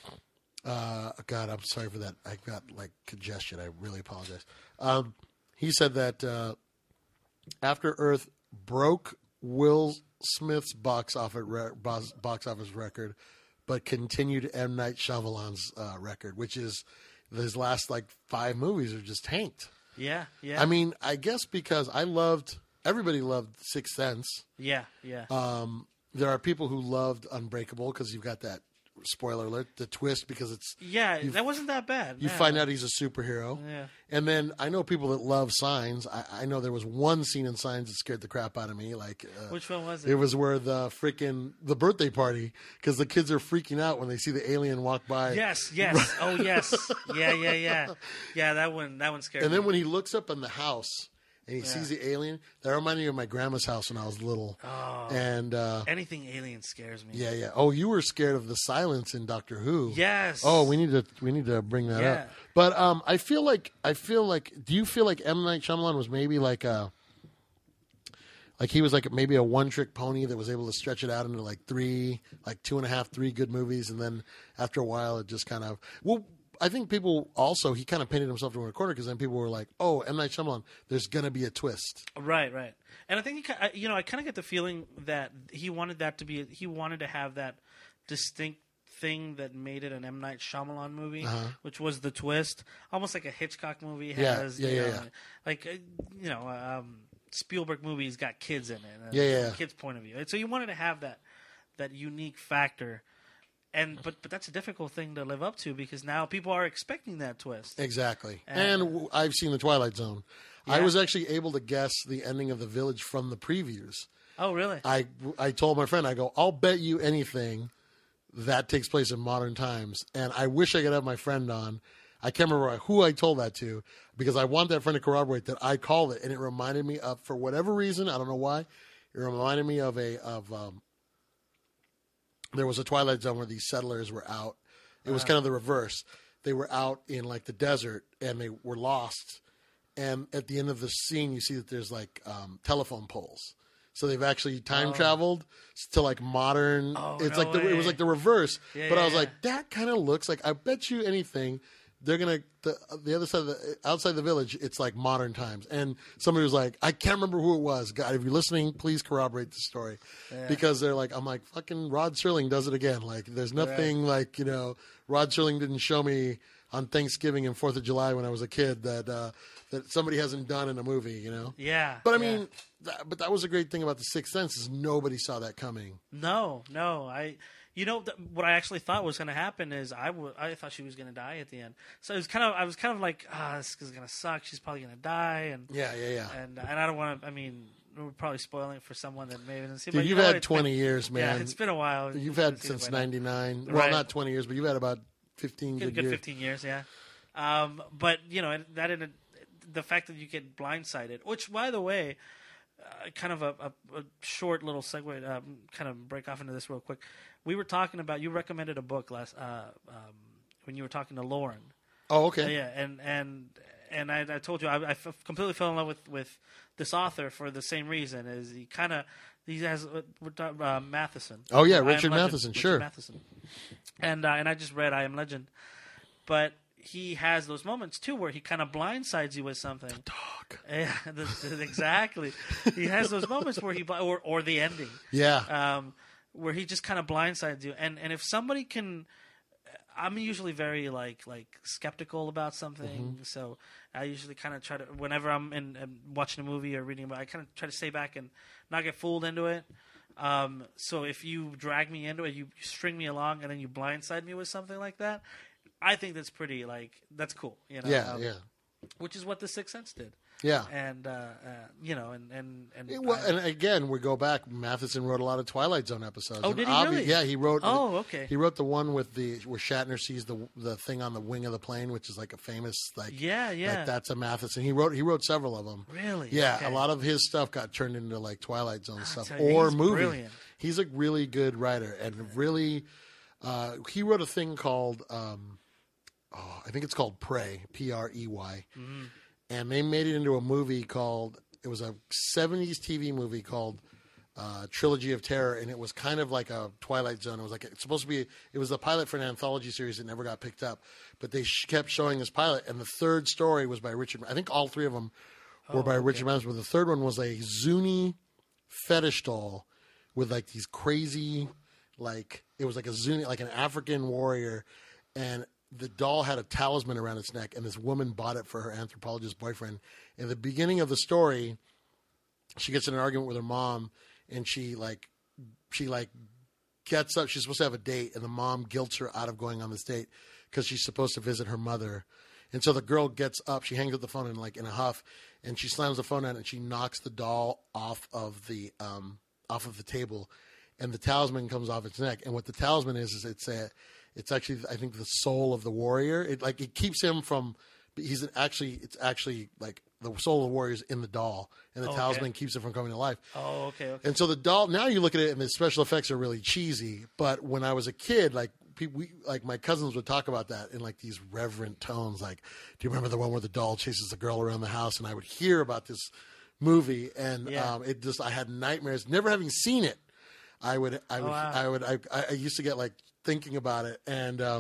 Uh, God, I'm sorry for that. I got like congestion. I really apologize. Um, he said that uh, After Earth broke Will Smith's box office re- box, box office record, but continued M. Night Shyamalan's uh, record, which is his last like five movies are just tanked. Yeah, yeah. I mean, I guess because I loved everybody loved Sixth Sense. Yeah, yeah. Um, there are people who loved Unbreakable because you've got that. Spoiler alert, the twist because it's yeah, that wasn't that bad. You no. find out he's a superhero. Yeah. And then I know people that love Signs. I, I know there was one scene in Signs that scared the crap out of me. Like uh, Which one was it? It was where the freaking the birthday party because the kids are freaking out when they see the alien walk by. Yes, yes. Oh, yes. Yeah, yeah, yeah. Yeah, that one that one scared And me. then when he looks up in the house and he Yeah. sees the alien, that reminded me of my grandma's house when I was little. Oh. And uh, anything alien scares me. yeah, yeah. Oh, you were scared of the silence in Doctor Who. Yes. Oh, we need to we need to bring that Yeah. up. But um, I feel like I feel like. Do you feel like M. Night Shyamalan was maybe like a like he was like maybe a one trick pony that was able to stretch it out into like three, like two and a half, three good movies, and then after a while it just kind of well. I think people also he kind of painted himself into a corner because then people were like, "Oh, M. Night Shyamalan, there's gonna be a twist." Right, right. And I think he, ki- I- you know, I kind of get the feeling that he wanted that to be. He wanted to have that distinct thing that made it an M. Night Shyamalan movie, Uh-huh. which was the twist, almost like a Hitchcock movie Yeah, has. yeah, you yeah, know, yeah. Like uh, you know, um, Spielberg movies got kids in it. And Yeah, yeah. the kids' point of view. And so you wanted to have that that unique factor. And but but that's a difficult thing to live up to because now people are expecting that twist. Exactly. And- And w- I've seen The Twilight Zone. I Yeah. was actually able to guess the ending of The Village from the previews. Oh, really? I, I told my friend, I go, I'll bet you anything that takes place in modern times. And I wish I could have my friend on. I can't remember who I told that to because I want that friend to corroborate that I called it. And it reminded me of, for whatever reason, I don't know why, it reminded me of a, of, um, there was a Twilight Zone where these settlers were out. It was kind of the reverse. They were out in like the desert and they were lost. And at the end of the scene, you see that there's like um, telephone poles. So they've actually time traveled to like modern. Oh, it's no like the, it was way. like the reverse. Yeah, but I yeah, was yeah. like, that kind of looks like. I bet you anything, they're gonna the the other side of the outside the village. It's like modern times. And somebody was like, I can't remember who it was. God, if you're listening, please corroborate the story because they're like, I'm like, fucking Rod Serling does it again. Like, there's nothing like you know, Rod Serling didn't show me on Thanksgiving and Fourth of July when I was a kid that uh, that somebody hasn't done in a movie. You know. Yeah. But I yeah. mean, that, but that was a great thing about The Sixth Sense is nobody saw that coming. No, no. I, you know, th- what I actually thought was going to happen is I, w- I thought she was going to die at the end. So it was kind of, I was kind of like, ah, this is going to suck. She's probably going to die, and Yeah, yeah, yeah. and and I don't want to. I mean, we're probably spoiling it for someone that maybe didn't see. Dude, but you you've know what? had It's twenty been- years, man. Yeah, it's been a while. You've had Seen it since by now. ninety-nine. Well, Right. not twenty years, but you've had about fifteen Good, good, good years. fifteen years, yeah. Um, but you know, and that in a, the fact that you get blindsided, which, by the way, uh, kind of a, a, a short little segue, um, kind of break off into this real quick. We were talking about you recommended a book last uh, um, when you were talking to Lauren. Oh, Uh, okay. yeah, and and and I, I told you I, I f- completely fell in love with, with this author for the same reason. Is he kind of he has uh, we're talking, uh, Matheson. Oh, yeah, I Am Richard Legend. Matheson, Richard sure. Matheson. And uh, and I just read I Am Legend, but he has those moments too where he kind of blindsides you with something. Dog. Yeah, the, the- exactly. He has those moments where he bli- or or the ending. Yeah. Um, where he just kind of blindsides you, and and if somebody can, I'm usually very like like skeptical about something, Mm-hmm. so I usually kind of try to whenever I'm in um, watching a movie or reading, a book, I kind of try to stay back and not get fooled into it. Um, so if you drag me into it, you string me along, and then you blindside me with something like that, I think that's pretty like that's cool, you know. yeah, um, yeah. Which is what The Sixth Sense did, Yeah. and uh, uh, you know, and and and, It- well, I- and again, we go back. Matheson wrote a lot of Twilight Zone episodes. Oh, And did he obvi- really? Yeah, he wrote. Oh, okay. He wrote the one with the where Shatner sees the the thing on the wing of the plane, which is like a famous like. Yeah, yeah. Like that's a Matheson. He wrote. He wrote several of them. Really? Yeah, Okay. a lot of his stuff got turned into like Twilight Zone stuff tell you, or he's movie. brilliant. He's a really good writer and really. Uh, he wrote a thing called. Um, oh, I think it's called Prey. P R E Y. Mm-hmm. And they made it into a movie called. It was a seventies T V movie called uh, Trilogy of Terror, and it was kind of like a Twilight Zone. It was like it's supposed to be. It was a pilot for an anthology series that never got picked up, but they sh- kept showing this pilot. And the third story was by Richard. I think all three of them were by Richard Matheson. But the third one was a Zuni fetish doll with like these crazy, like it was like a Zuni, like an African warrior, and the doll had a talisman around its neck, and this woman bought it for her anthropologist boyfriend. In the beginning of the story, she gets in an argument with her mom, and she like she like gets up. She's supposed to have a date, and the mom guilts her out of going on this date because she's supposed to visit her mother. And so the girl gets up. She hangs up the phone in like in a huff, and she slams the phone down, and she knocks the doll off of the um, off of the table, and the talisman comes off its neck. And what the talisman is is it's a it's actually I think the soul of the warrior. It like it keeps him from. He's an, actually it's actually like the soul of the warrior is in the doll, and the Okay. talisman keeps it from coming to life. Oh, okay, okay. And so the doll, now you look at it and the special effects are really cheesy. But when I was a kid, like people, we, like my cousins would talk about that in like these reverent tones. Like, do you remember the one where the doll chases the girl around the house? And I would hear about this movie, and Yeah. um, it just I had nightmares. Never having seen it, I would I would wow. I would I, I used to get like thinking about it, and um,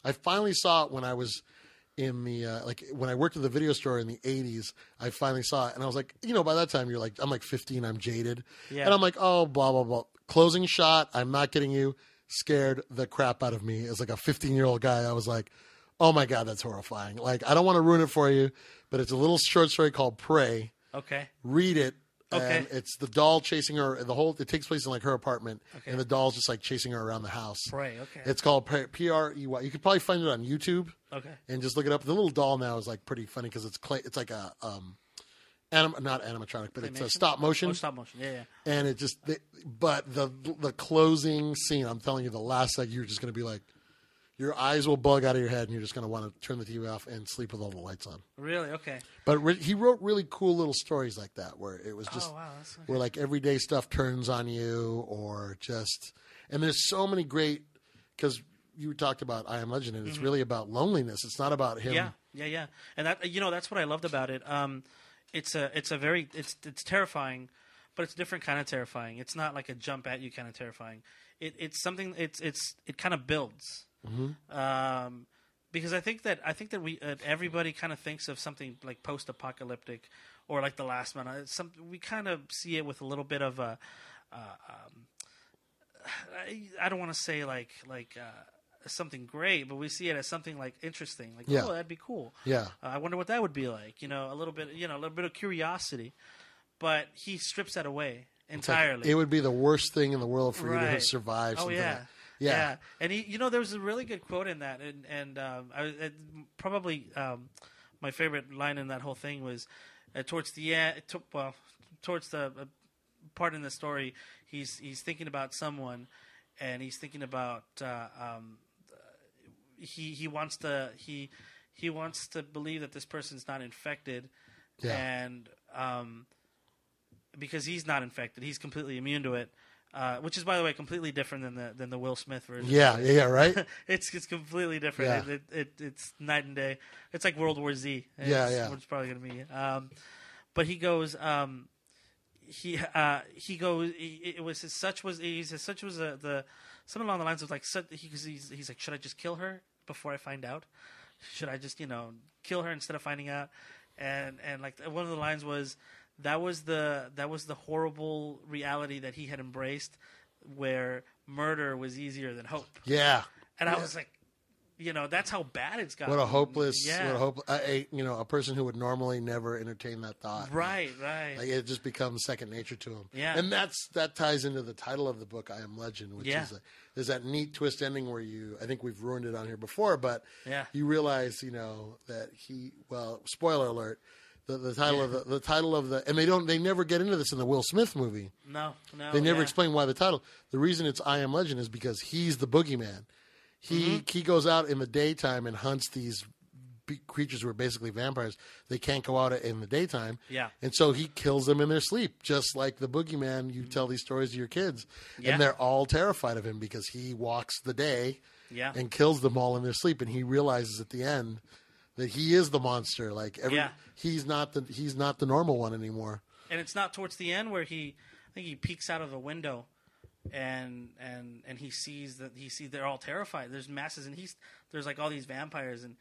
I finally saw it when I was in the uh, like when I worked at the video store in the eighties. I finally saw it, and I was like, you know, by that time you're like, I'm like fifteen, I'm jaded, Yeah. and I'm like, oh, blah blah blah. Closing shot. I'm not kidding you. Scared the crap out of me as like a fifteen year old guy. I was like, oh my god, that's horrifying. Like, I don't want to ruin it for you, but it's a little short story called Prey. Okay. Read it. Okay. And it's the doll chasing her. The whole it takes place in like her apartment, Okay. and the doll's just like chasing her around the house. Prey. Okay. It's called P R E Y. You could probably find it on YouTube. Okay. And just look it up. The little doll now is like pretty funny because it's clay. It's like a um, anim- not animatronic, but it's a Claymation? stop motion. Oh, stop motion. Yeah, yeah. And it just, they, but the the closing scene, I'm telling you, the last like you're just going to be like, your eyes will bug out of your head, and you're just going to want to turn the T V off and sleep with all the lights on. Really? Okay. But re- he wrote really cool little stories like that, where it was just Oh, wow. That's okay. where like everyday stuff turns on you, or just, and there's so many great, because you talked about I Am Legend, and it's really about loneliness. It's not about him. Yeah, yeah, yeah. And that you know that's what I loved about it. Um, it's a it's a very it's it's terrifying, but it's a different kind of terrifying. It's not like a jump at you kind of terrifying. It it's something. It's it's it kind of builds. Mm-hmm. Um, because I think that I think that we uh, everybody kind of thinks of something like post-apocalyptic or like The Last Man. It's some we kind of see it with a little bit of a. Uh, um, I, I don't want to say like like. Uh, something great, but we see it as something like interesting, like Yeah. oh, that'd be cool. Yeah. Uh, I wonder what that would be like. You know, a little bit, you know, a little bit of curiosity. But he strips that away It's like, entirely. it would be the worst thing in the world for you to Right. have survived. Oh something yeah. like- yeah. And he, you know, there was a really good quote in that, and and um, I, it, probably um, my favorite line in that whole thing was uh, towards the end. To, well, towards the uh, part in the story, he's he's thinking about someone, and he's thinking about. Uh, um, He he wants to he he wants to believe that this person's not infected, Yeah. and um, because he's not infected, he's completely immune to it. Uh, which is, by the way, completely different than the than the Will Smith version. Yeah, yeah, yeah, right? it's it's completely different. Yeah. It, it, it it's night and day. It's like World War Z. It's, Yeah, yeah. What it's probably gonna be. Um, but he goes. Um, he uh, he goes. He, it was his, such was he says such was a, the something along the lines of like such, he, he's he's like, should I just kill her before I find out? Should I just you know kill her instead of finding out? And and like one of the lines was that was the that was the horrible reality that he had embraced, where murder was easier than hope. Yeah. And I was like, you know, that's how bad it's gotten. What a hopeless, yeah. what a hope, a, a, you know, a person who would normally never entertain that thought. Right, right. Like it just becomes second nature to him. Yeah. And that's, that ties into the title of the book, I Am Legend, which Yeah. is, a, there's that neat twist ending where you, I think we've ruined it on here before, but Yeah. you realize, you know, that he, well, spoiler alert, the, the title of the, the title of the, and they don't, they never get into this in the Will Smith movie. no, no. They never yeah. explain why the title. The reason it's I Am Legend is because he's the boogeyman. He Mm-hmm. he goes out in the daytime and hunts these be- creatures who are basically vampires. They can't go out in the daytime. Yeah. And so he kills them in their sleep, just like the boogeyman. You tell these stories to your kids, Yeah. and they're all terrified of him because he walks the day Yeah. and kills them all in their sleep. And he realizes at the end that he is the monster. Like every, Yeah. he's not the he's not the normal one anymore. And it's not towards the end where he, I think he peeks out of the window, and and and he sees that he sees they're all terrified. There's masses, and he's there's like all these vampires, and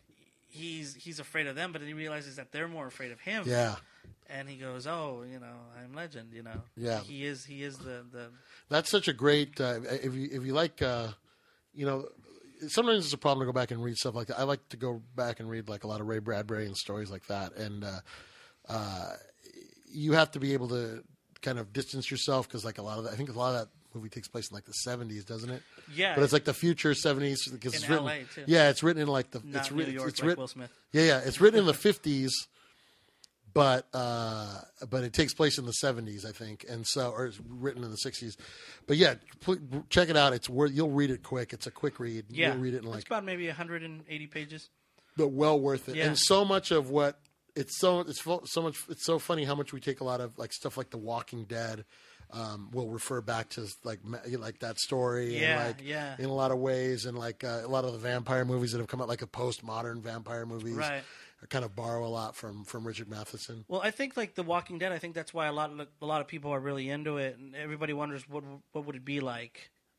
he's he's afraid of them, but then he realizes that they're more afraid of him. Yeah. And he goes, oh, you know, I'm Legend. You know. Yeah. He is. He is the the. That's such a great. Uh, if you if you like, uh, you know, sometimes it's a problem to go back and read stuff like that. I like to go back and read like a lot of Ray Bradbury and stories like that, and uh, uh, you have to be able to kind of distance yourself because like a lot of that, I think a lot of that movie takes place in like the seventies, doesn't it? Yeah. But it's like the future seventies because In it's written. L A too. Yeah, it's written in like the. Not it's New written. York It's like written. Will Smith. Yeah, yeah, it's written in the fifties. But uh, but it takes place in the seventies, I think, and so or it's written in the sixties. But yeah, pl- check it out. It's worth. You'll read it quick. It's a quick read. Yeah. You'll read it in like, it's about maybe one hundred eighty pages. but well worth it. Yeah. And so much of what it's so it's fo- so much. It's so funny how much we take a lot of like stuff like The Walking Dead. Um, will refer back to like ma- like that story. Yeah, and like, yeah. In a lot of ways, and like uh, a lot of the vampire movies that have come out, like a postmodern vampire movies, Right. kind of borrow a lot from from Richard Matheson. Well, I think like The Walking Dead. I think that's why a lot of a lot of people are really into it, and everybody wonders what what would it be like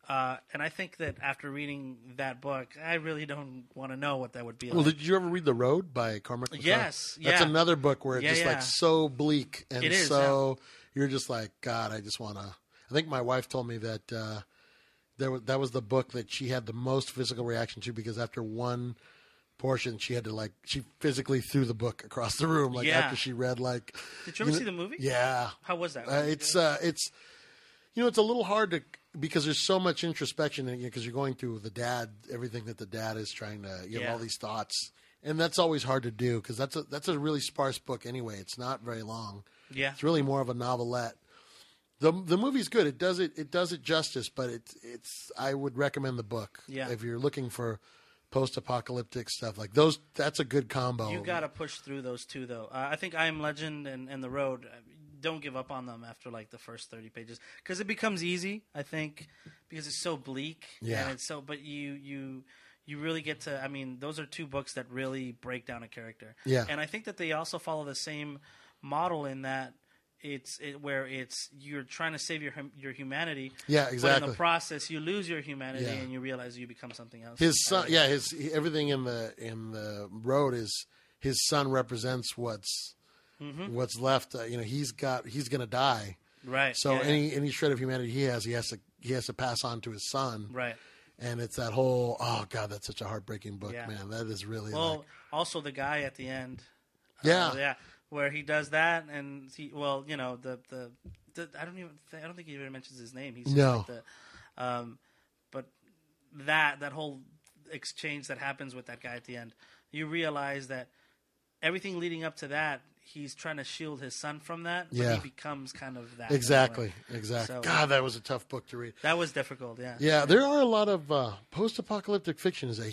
Uh, and I think that after reading that book, I really don't want to know what that would be Well, like. did you ever read The Road by Cormac McCarthy? Yes, That's yeah. another book where it's Yeah, just yeah. like so bleak and It is, so you're just like, God, I just want to. I think my wife told me that uh, there was, that was the book that she had the most physical reaction to because after one portion, she had to like she physically threw the book across the room like Yeah. after she read like. Did you ever know- see the movie? Yeah, How was that? uh, it's uh, it's you know it's a little hard to because there's so much introspection in it because you're going through the dad everything that the dad is trying to you have Yeah. all these thoughts and that's always hard to do because that's a that's a really sparse book anyway. It's not very long. yeah. It's really more of a novelette. the The movie's good. It does it it does it justice, but it's it's I would recommend the book. Yeah. If you're looking for post-apocalyptic stuff like those, that's a good combo. You got to push through those two, though. Uh, I think I Am Legend and, and The Road, uh, don't give up on them after like the first thirty pages because it becomes easy. I think because it's so bleak. Yeah. And it's so, but you you you really get to. I mean, those are two books that really break down a character. Yeah. And I think that they also follow the same model in that it's it, where it's you're trying to save your hum- your humanity. Yeah, But in exactly. the process, you lose your humanity Yeah. and you realize you become something else. His son, yeah, his he- everything in the in the road is his son represents what's Mm-hmm. what's left. Uh, you know, he's got he's going to die. Right. So yeah, any any shred of humanity he has, he has to he has to pass on to his son. right. And it's that whole oh god, that's such a heartbreaking book, Yeah. man. That is really Well, like also the guy at the end. yeah. Uh, yeah, where he does that, and he, well, you know, the, the, the I don't even, th- I don't think he even mentions his name. He's just No. like the, um, but that that whole exchange that happens with that guy at the end, you realize that everything leading up to that, he's trying to shield his son from that. But Yeah. he becomes kind of that. in a Exactly, way. exactly. So- God, that was a tough book to read. That was difficult. Yeah. Yeah, there are a lot of uh, post-apocalyptic fiction. Is a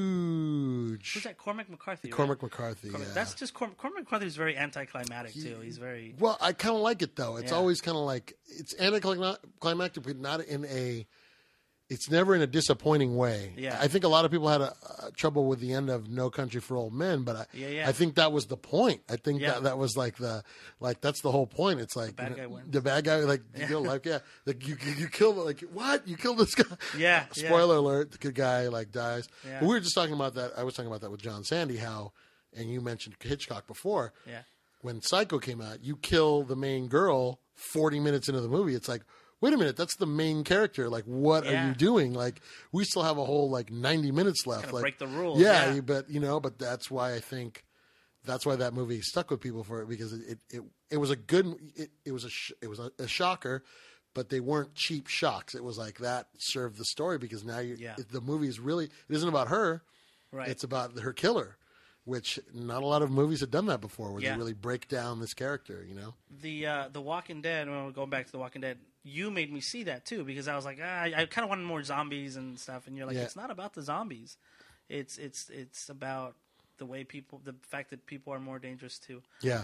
huge Who's that? Cormac McCarthy. right? Cormac McCarthy. Cormac- yeah. That's just Cormac, Cormac McCarthy is very anticlimactic too. He's very. Well, I kind of like it though. It's Yeah. always kind of like it's anticlimactic, but not in a. It's never in a disappointing way. Yeah. I think a lot of people had a, uh, trouble with the end of No Country for Old Men, but I, Yeah, yeah. I think that was the point. I think Yeah. that that was like the like that's the whole point. It's like bad you know, guy wins. the bad guy, like you know, like yeah, like you you kill like what you killed this guy. Yeah, yeah. Spoiler alert: the good guy like dies. Yeah. But we were just talking about that. I was talking about that with John Sandy. How, and you mentioned Hitchcock before. Yeah. When Psycho came out, you kill the main girl forty minutes into the movie. It's like, wait a minute, that's the main character. Like, what are Yeah. you doing? Like, we still have a whole like ninety minutes left. Kinda like, break the rules, Yeah, yeah. you- but you know, but that's why I think that's why that movie stuck with people for it because it it, it, it was a good it, it was a sh- it was a, a shocker, but they weren't cheap shocks. It was like that served the story because now you Yeah. the movie is really it isn't about her, Right. it's about her killer. Which not a lot of movies have done that before, where Yeah. they really break down this character. You know, the uh, the Walking Dead. When we're going back to the Walking Dead, you made me see that too because I was like, ah, I, I kind of wanted more zombies and stuff, and you're like, Yeah. it's not about the zombies. It's it's it's about the way people, the fact that people are more dangerous to yeah.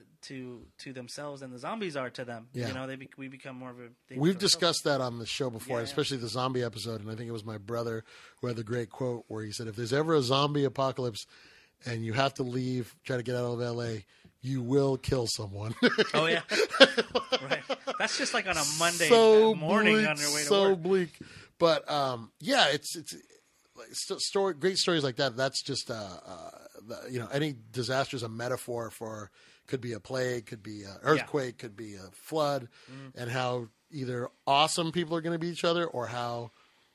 to to themselves than the zombies are to them. Yeah. You know, they be, we become more of a. danger We've to ourselves. discussed that on the show before, Yeah, yeah. especially the zombie episode. And I think it was my brother who had the great quote where he said, if there's ever a zombie apocalypse and you have to leave, try to get out of L A, you will kill someone. Oh yeah, right. That's just like on a Monday so morning bleak, on your way to so work. bleak. But um, yeah, it's it's like st- story, great stories like that. That's just uh, uh, the, you know, any disaster is a metaphor for could be a plague, could be an earthquake, could be a flood, Mm-hmm. and how either awesome people are going to be each other or how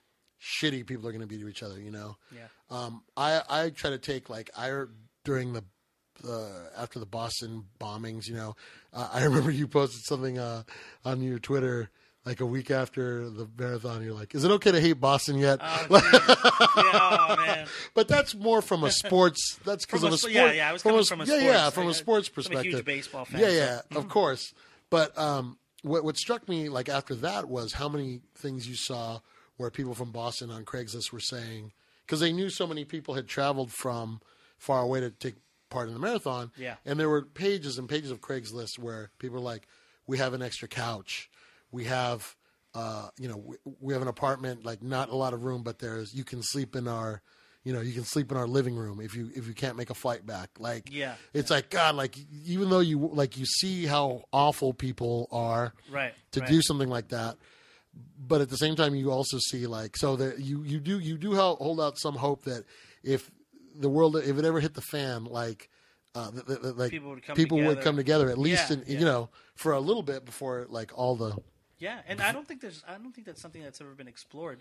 shitty people are going to be to each other. You know. Yeah. Um, I I try to take like I during the uh, after the Boston bombings, you know, uh, I remember you posted something uh, on your Twitter like a week after the marathon. You're like, "Is it okay to hate Boston yet?" Oh, geez. yeah, oh man. But that's more from a sports. That's because From of a a sp- sport. yeah, yeah, I was coming from a yeah, sports- yeah, from a like, sports I'm a huge perspective. baseball fan, Yeah, so- yeah, of course. But um, what what struck me like after that was how many things you saw where people from Boston on Craigslist were saying because they knew so many people had traveled from far away to take part in the marathon. Yeah. And there were pages and pages of Craigslist where people were like, "We have an extra couch. We have." Uh, you know, we, we have an apartment, like not a lot of room, but there's you can sleep in our, you know, you can sleep in our living room if you if you can't make a flight back. Like, Yeah. it's like God, like even though you like you see how awful people are Right. to right. do something like that, but at the same time, you also see like so that you you do you do hold out some hope that if the world if it ever hit the fan, like uh, th- th- th- like People would come people together. would come together at least Yeah, in, yeah. you know for a little bit before like all the Yeah, and I don't think there's I don't think that's something that's ever been explored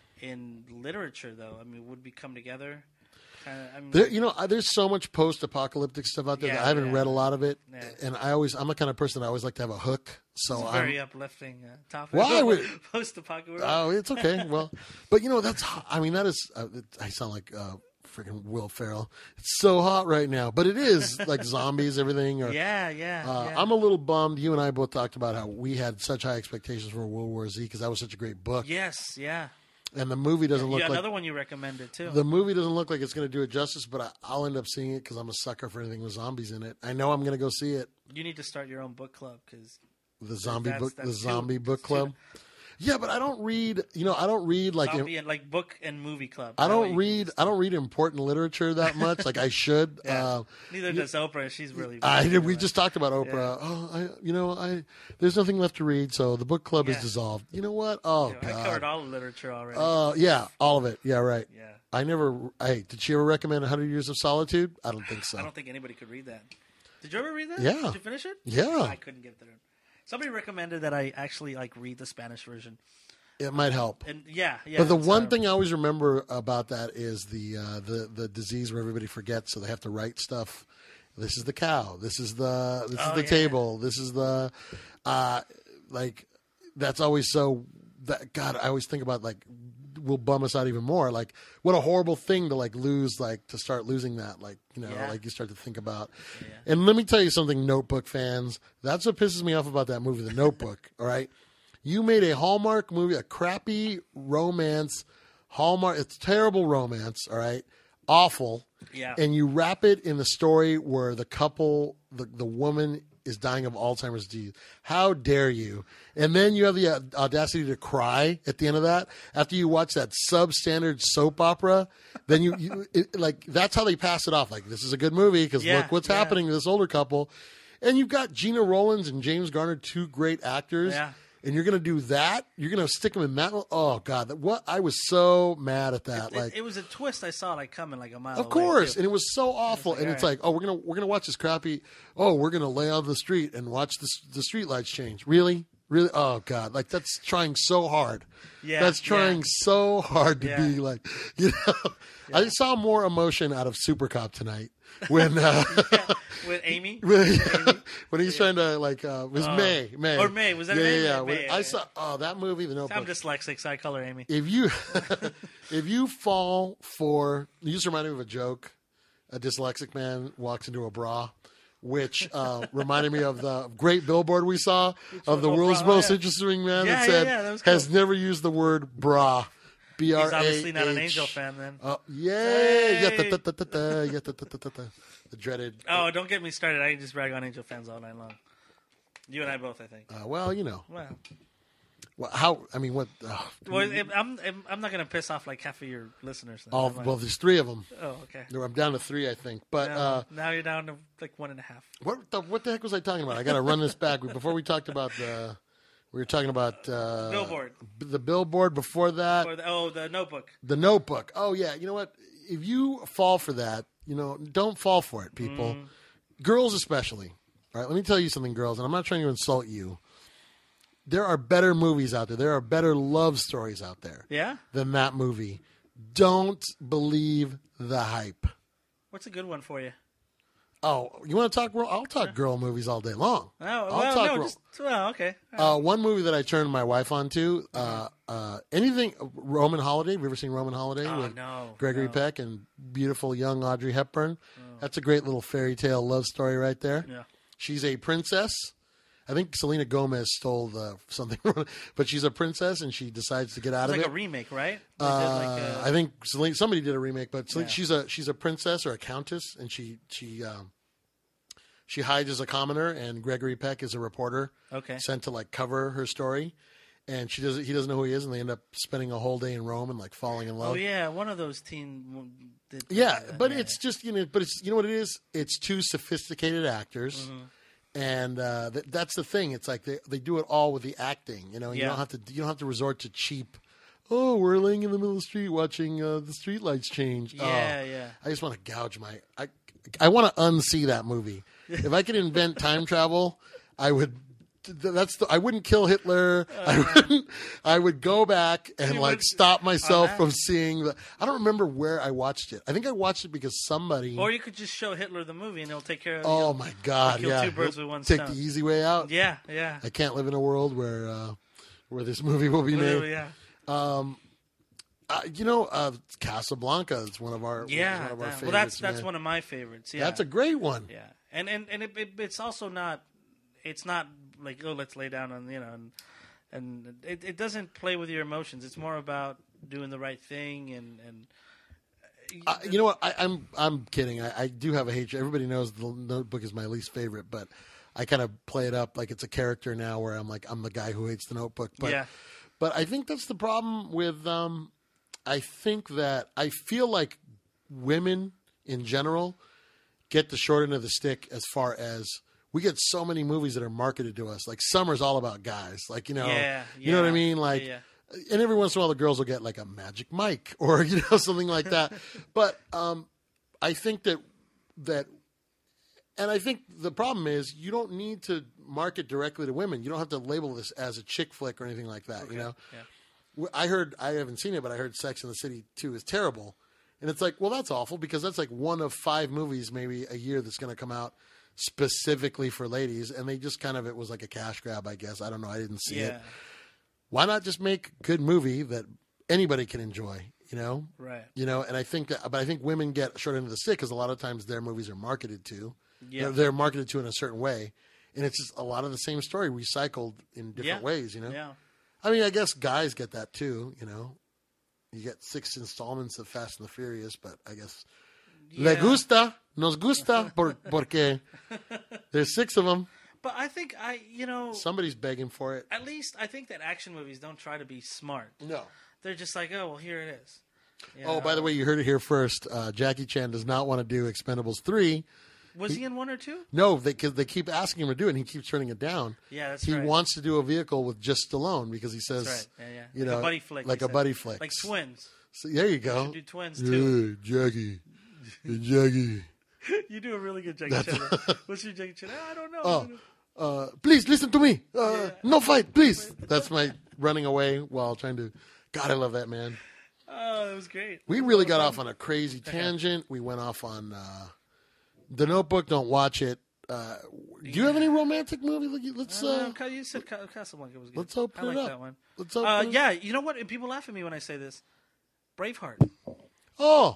in literature, though. I mean, would we come together? Kinda, I mean, there, you know, I- there's so much post-apocalyptic stuff out there that Yeah, I haven't yeah. read a lot of it, Yeah. and I always I'm the kind of person that I always like to have a hook. So it's a I'm, very uplifting uh, topic. Well, I would- Post-apocalypse. oh, it's okay. Well, but you know, that's I mean, that is uh, it, I sound like uh, freaking Will Ferrell. It's so hot right now, but it is like zombies, everything. Or yeah, yeah, uh, yeah. I'm a little bummed. You and I both talked about how we had such high expectations for World War Z because that was such a great book, Yes, yeah. and the movie doesn't look yeah like another one you recommended, too. the movie doesn't look like it's going to do it justice. But I, I'll end up seeing it because I'm a sucker for anything with zombies in it. I know I'm going to go see it. you need to start your own book club, because The zombie That's- book, the that's two- zombie book that's two. club. Yeah, but I don't read. You know, I don't read like. zombie and, like, book and movie club. I That way don't you can read. just- I don't read important literature that much. Like I should. Yeah. Uh, Neither does Oprah. She's really... I did. We anyway. just talked about Oprah. Oh, I. You know, I. There's nothing left to read, so the book club is Yeah. dissolved. You know what? Oh Yeah, I covered God. all the literature already. Uh, yeah, all of it. Yeah, right. yeah. I never. Hey, did she ever recommend one hundred Years of Solitude? I don't think so. I don't think anybody could read that. Did you ever read that? Yeah. Did you finish it? Yeah. I couldn't get through it. Somebody recommended that I actually like read the Spanish version. It might help. And yeah, yeah. But the it's, one uh, thing I always remember about that is the uh, the the disease where everybody forgets, so they have to write stuff. This is the cow. This is the this Oh, is the yeah. table. This is the uh, like that's always so. That God, I always think about like will bum us out even more. Like what a horrible thing to like lose, like to start losing that. Like you know, Yeah. like you start to think about. Yeah. And let me tell you something, Notebook fans. That's what pisses me off about that movie, The Notebook. All right. You made a Hallmark movie, a crappy romance, Hallmark. It's terrible romance, all right, awful. Yeah. And you wrap it in the story where the couple, the the woman is dying of Alzheimer's disease. How dare you? And then you have the uh, audacity to cry at the end of that after you watch that substandard soap opera. Then you, you it, like that's how they pass it off. Like this is a good movie because Yeah, look what's yeah. happening to this older couple. And you've got Gina Rollins and James Garner, two great actors. Yeah. And you're going to do that? You're going to stick them in that? Oh God! that- What I was so mad at that. It, like, it was a twist I saw like coming like a mile of away, course, too. and it was so awful. like, and all it's right. like, oh, we're gonna we're gonna watch this crappy. Oh, we're gonna lay on the street and watch this the street lights change. Really, really? Oh God! Like that's trying so hard. Yeah, that's trying yeah. so hard to Yeah. be like, you know. I saw more emotion out of Super Cop tonight when. Uh, With Amy. When, when he's trying to like, uh, it was Oh. May, May Or May, was that yeah, her yeah, name? yeah. May, When May, I yeah. saw, oh, that movie, The Notebook. I'm dyslexic, so I call her Amy. If you, if you fall for, you just reminded me of a joke. A dyslexic man walks into a bra, which uh, reminded me of the great billboard we saw of the oh, world's bra, most yeah. interesting man Yeah, that yeah, said yeah, that was has cool. never used the word bra. B R A H. He's obviously not an Angel fan then. Oh, yay! Yeah, Hey. ta- ta- ta- ta- ta, yeah, ta- ta- ta- ta- ta. The dreaded. Oh, don't get me started. I can just brag on Angel fans all night long. You and I both, I think. Uh, well, you know, Well, well, how? I mean, what? Oh, well if- I'm I'm I'm not going to piss off like half of your listeners. Then, all, am I? well, there's three of them. oh, okay. I'm down to three, I think. But Now, uh, now you're down to like one and a half. what the what the heck was I talking about? I got to run this back. Before we talked about the, we were talking about uh, Billboard. The billboard. Before that, Or the, oh, the Notebook. the Notebook. Oh yeah, you know what? If you fall for that, you know, don't fall for it, people. Mm. Girls especially. All right, let me tell you something, girls, and I'm not trying to insult you. There are better movies out there. There are better love stories out there Yeah. than that movie. Don't believe the hype. What's a good one for you? Oh, you want to talk? Girl? I'll talk girl movies all day long. Oh, I'll well, talk no, ro- just well, okay. Uh, one movie that I turned my wife on to, uh, uh, anything Roman Holiday. Have you ever seen Roman Holiday Oh, with no, Gregory no. Peck and beautiful young Audrey Hepburn? That's a great little fairy tale love story right there. Yeah. She's a princess. I think Selena Gomez stole the, something, but she's a princess and she decides to get out It's of like it. a remake, right? They Uh, did like a- I think Selena, somebody did a remake, but Selena, Yeah. she's a she's a princess or a countess, and she she um, she hides as a commoner, and Gregory Peck is a reporter Okay. sent to like cover her story, and she doesn't he doesn't know who he is, and they end up spending a whole day in Rome and like falling in love. Oh yeah, one of those teen. Did, Yeah, uh, but yeah. it's just you know, but it's you know what it is. It's two sophisticated actors, Mm-hmm. And uh, th- that's the thing. It's like they they do it all with the acting. You know, you Yeah. don't have to you don't have to resort to cheap. Oh, we're laying in the middle of the street watching uh, the street lights change. Yeah, Oh, yeah. I just want to gouge my. I I want to unsee that movie. If I could invent time travel, I would. That's the, I wouldn't kill Hitler. I wouldn't. I would go back and You like would- stop myself that? from seeing the. I don't remember where I watched it. I think I watched it because somebody. Or you could just show Hitler the movie and he'll take care of. oh he'll- my God! kill Yeah, two birds He'll with one take stone. the easy way out. Yeah, yeah. I can't live in a world where uh, where this movie will be made. yeah. Uh, you know, uh, Casablanca is one of our Yeah, one of our that- favorites. well, that's that's man. one of my favorites. Yeah, That's a great one. yeah, and and and it, it, it's also not, it's not like oh let's lay down on you know, and and it, it doesn't play with your emotions. It's more about doing the right thing and and. Uh, you know what? I, I'm I'm kidding. I, I do have a hatred. Everybody knows the Notebook is my least favorite, but I kind of play it up like it's a character now, where I'm like I'm the guy who hates the Notebook. But Yeah. but I think that's the problem with. Um, I think that I feel like women in general get the short end of the stick as far as we get so many movies that are marketed to us. Like Summer's all about guys. Like you know, Yeah, you know what I yeah, mean? Like. yeah, And every once in a while, the girls will get like a Magic Mike or you know something like that. But um, I think that that, and I think the problem is you don't need to market directly to women. You don't have to label this as a chick flick or anything like that. You know, yeah. I heard I haven't seen it, but I heard Sex and the City two is terrible, and it's like, well, that's awful because that's like one of five movies maybe a year that's going to come out specifically for ladies, and they just kind of it was like a cash grab, I guess. I don't know. I didn't see yeah. it. Why not just make a good movie that anybody can enjoy, you know? Right. You know, and I think that, but I think women get short end of the stick because a lot of times their movies are marketed to. Yeah. They're, they're marketed to in a certain way. And it's just a lot of the same story recycled in different Yeah. ways, you know? Yeah. I mean, I guess guys get that too, you know? You get six installments of Fast and the Furious, but I guess. Le Yeah. gusta, nos gusta, por, porque there's six of them. But I think I, you know, Somebody's begging for it. at least I think that action movies don't try to be smart. No. They're just like, oh, well, here it is. You Oh, know? by the way, you heard it here first. Uh, Jackie Chan does not want to do Expendables three. was he in one or two? No, they, cause they keep asking him to do it, and he keeps turning it down. Yeah, that's he right. wants to do a vehicle with just Stallone because he says, That's right. Yeah, yeah. you like know, a buddy flick. like he a said. buddy flick. Like twins. So, there you go. should do twins, too. Hey, Jackie, hey, Jackie. You do a really good Jackie Chan. What's your Jackie Chan? I don't know. Oh, uh, please listen to me. Uh, No fight, please. That's my running away while trying to. God, I love that man. Oh, that was great. We really got off on a crazy tangent. We went off on uh, The Notebook. Don't watch it. Uh, do you have any romantic movie? Let's uh, Uh, you said Ca- Casablanca was good. let's open I like it up. that one. Let's open Uh, it. yeah, you know what? And people laugh at me when I say this. Braveheart. Oh,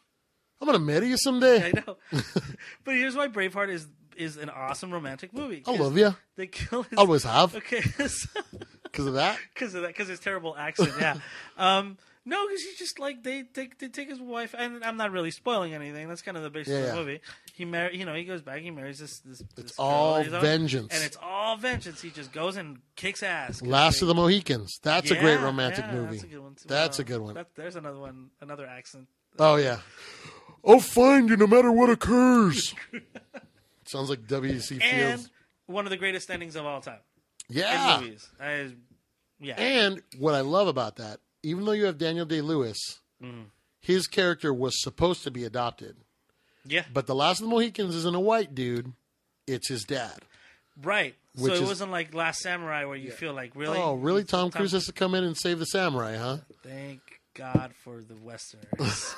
I'm gonna marry you someday. I know. But here's why Braveheart is is an awesome romantic movie. I love you. They kill his. Always have Okay. because of that. Because of that, because his terrible accent. Yeah. um, no, because he's just like they take they take his wife, and I'm not really spoiling anything. That's kind of the basis Yeah, of the yeah. movie. He marry, you know, he goes back, he marries this. this It's this girl all he's on, vengeance. and it's all vengeance. He just goes and kicks ass. 'Cause Last they- of the Mohicans. That's a great Yeah, romantic yeah, movie. That's a good one. Too. That's Wow. a good one. That, there's another one, another accent. Oh yeah. I'll find you no matter what occurs. Sounds like W C And Fields. one of the greatest endings of all time Yeah. in movies. I, yeah. And what I love about that, even though you have Daniel Day-Lewis, Mm. his character was supposed to be adopted. yeah. But the Last of the Mohicans isn't a white dude. It's his dad. Right. So Which it is- wasn't like Last Samurai where you feel like, really? Oh, really? Tom Cruise has to come in and save the samurai, huh? Thank God for the Westerners.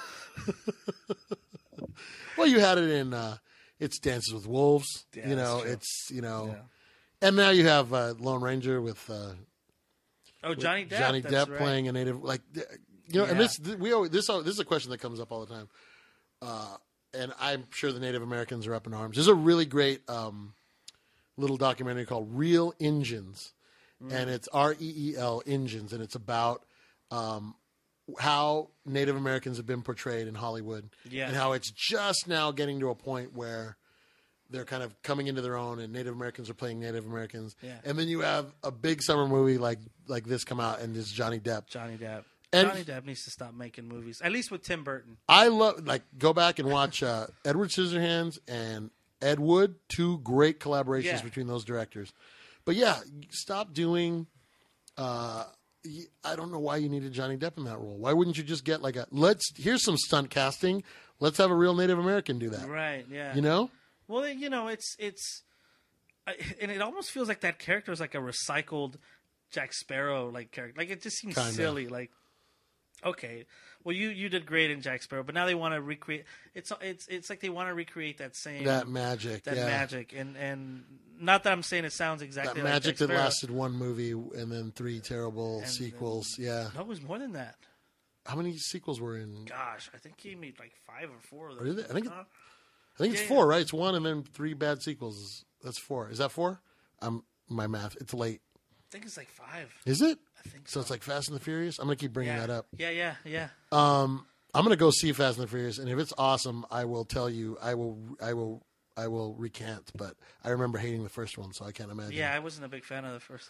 Well, you had it in uh, it's Dances with Wolves. Yeah, you that's know, true. it's you know, Yeah. and now you have uh, Lone Ranger with uh, Oh, Johnny Depp. Johnny that's Depp right. playing a native, like you know, and Yeah. this we always, this this is a question that comes up all the time, uh, and I'm sure the Native Americans are up in arms. There's a really great um, little documentary called Real Injuns, Mm. and it's R E E L Injuns, and it's about um, how Native Americans have been portrayed in Hollywood, Yeah. and how it's just now getting to a point where they're kind of coming into their own, and Native Americans are playing Native Americans. Yeah. And then you have a big summer movie like like this come out, and it's Johnny Depp. Johnny Depp. And- Johnny Depp needs to stop making movies, at least with Tim Burton. I love like go back and watch uh, Edward Scissorhands and Ed Wood, two great collaborations Yeah. between those directors. But yeah, stop doing. Uh, I don't know why you needed Johnny Depp in that role. Why wouldn't you just get like a let's here's some stunt casting. Let's have a real Native American do that. Right. Yeah. You know? Well, you know, it's it's, I, and it almost feels like that character is like a recycled Jack Sparrow like character. Like it just seems Kinda. silly. Like, okay, well you you did great in Jack Sparrow, but now they want to recreate. It's it's it's like they want to recreate that same That magic. that yeah. magic, and and not that I'm saying it sounds That exactly like magic Jack that Sparrow. lasted one movie and then three terrible And sequels. yeah. No, it was more than that. How many sequels were in? Gosh, I think he made like five or four of Or those. did it? I think it- Huh? I think it's Yeah, four, yeah. right? It's one and then three bad sequels. That's four. Is that four? I'm my math. It's late. I think it's like five. Is it? I think So so. it's like Fast and the Furious. I'm gonna keep bringing yeah. that up. Yeah, yeah, yeah. Um, I'm gonna go see Fast and the Furious, and if it's awesome, I will tell you. I will. I will. I will recant. But I remember hating the first one, so I can't imagine. Yeah, I wasn't a big fan of the first.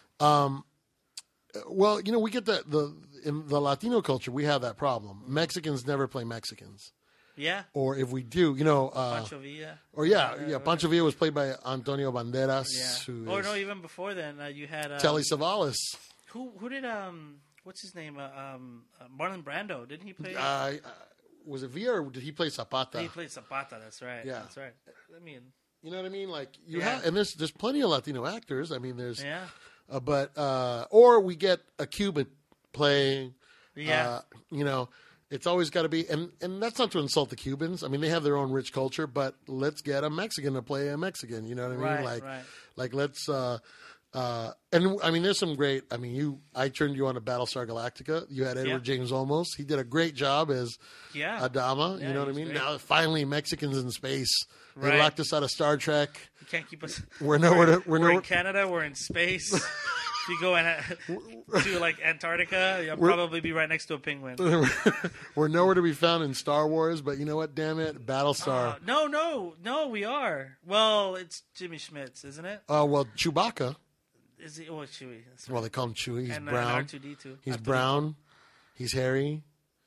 Well, you know, we get that the in the Latino culture, we have that problem. Mexicans never play Mexicans, Yeah, or if we do, you know, uh, Pancho Villa. or yeah, Uh, yeah, Pancho Villa was played by Antonio Banderas, Yeah. who Or is no, even before then, uh, you had um, Telly Savalas. who who did um what's his name uh, um uh, Marlon Brando? Didn't he play? Uh, uh, was it Villa or did he play Zapata? he played Zapata. That's right. Yeah. that's right. I mean, You know what I mean? Like you Yeah. have, and there's there's plenty of Latino actors. I mean, there's, yeah, uh, but uh, or we get a Cuban playing. yeah, Uh, you know, it's always got to be, and and that's not to insult the Cubans. I mean, they have their own rich culture, but let's get a Mexican to play a Mexican. You know what I mean? Right, like, right. like let's. Uh, uh, and I mean, there's some great. I mean, you. I turned you on to Battlestar Galactica. You had Edward Yeah. James Olmos. He did a great job as yeah. Adama. Yeah, you know what I he's mean? great. Now finally, Mexicans in space. They Right. locked us out of Star Trek. You can't keep us. We're nowhere to. We're, We're nowhere. in Canada. We're in space. If you go in, to like Antarctica, you'll We're- probably be right next to a penguin. We're nowhere to be found in Star Wars. But you know what? Damn it, Battlestar. Uh, no, no, no. We are. Well, it's Jimmy Schmitz, isn't it? Oh well, Chewbacca. Is he? Oh, it's Chewie. That's right. Well, they call him Chewie. He's and, uh, brown. R two D two. He's brown. He's hairy.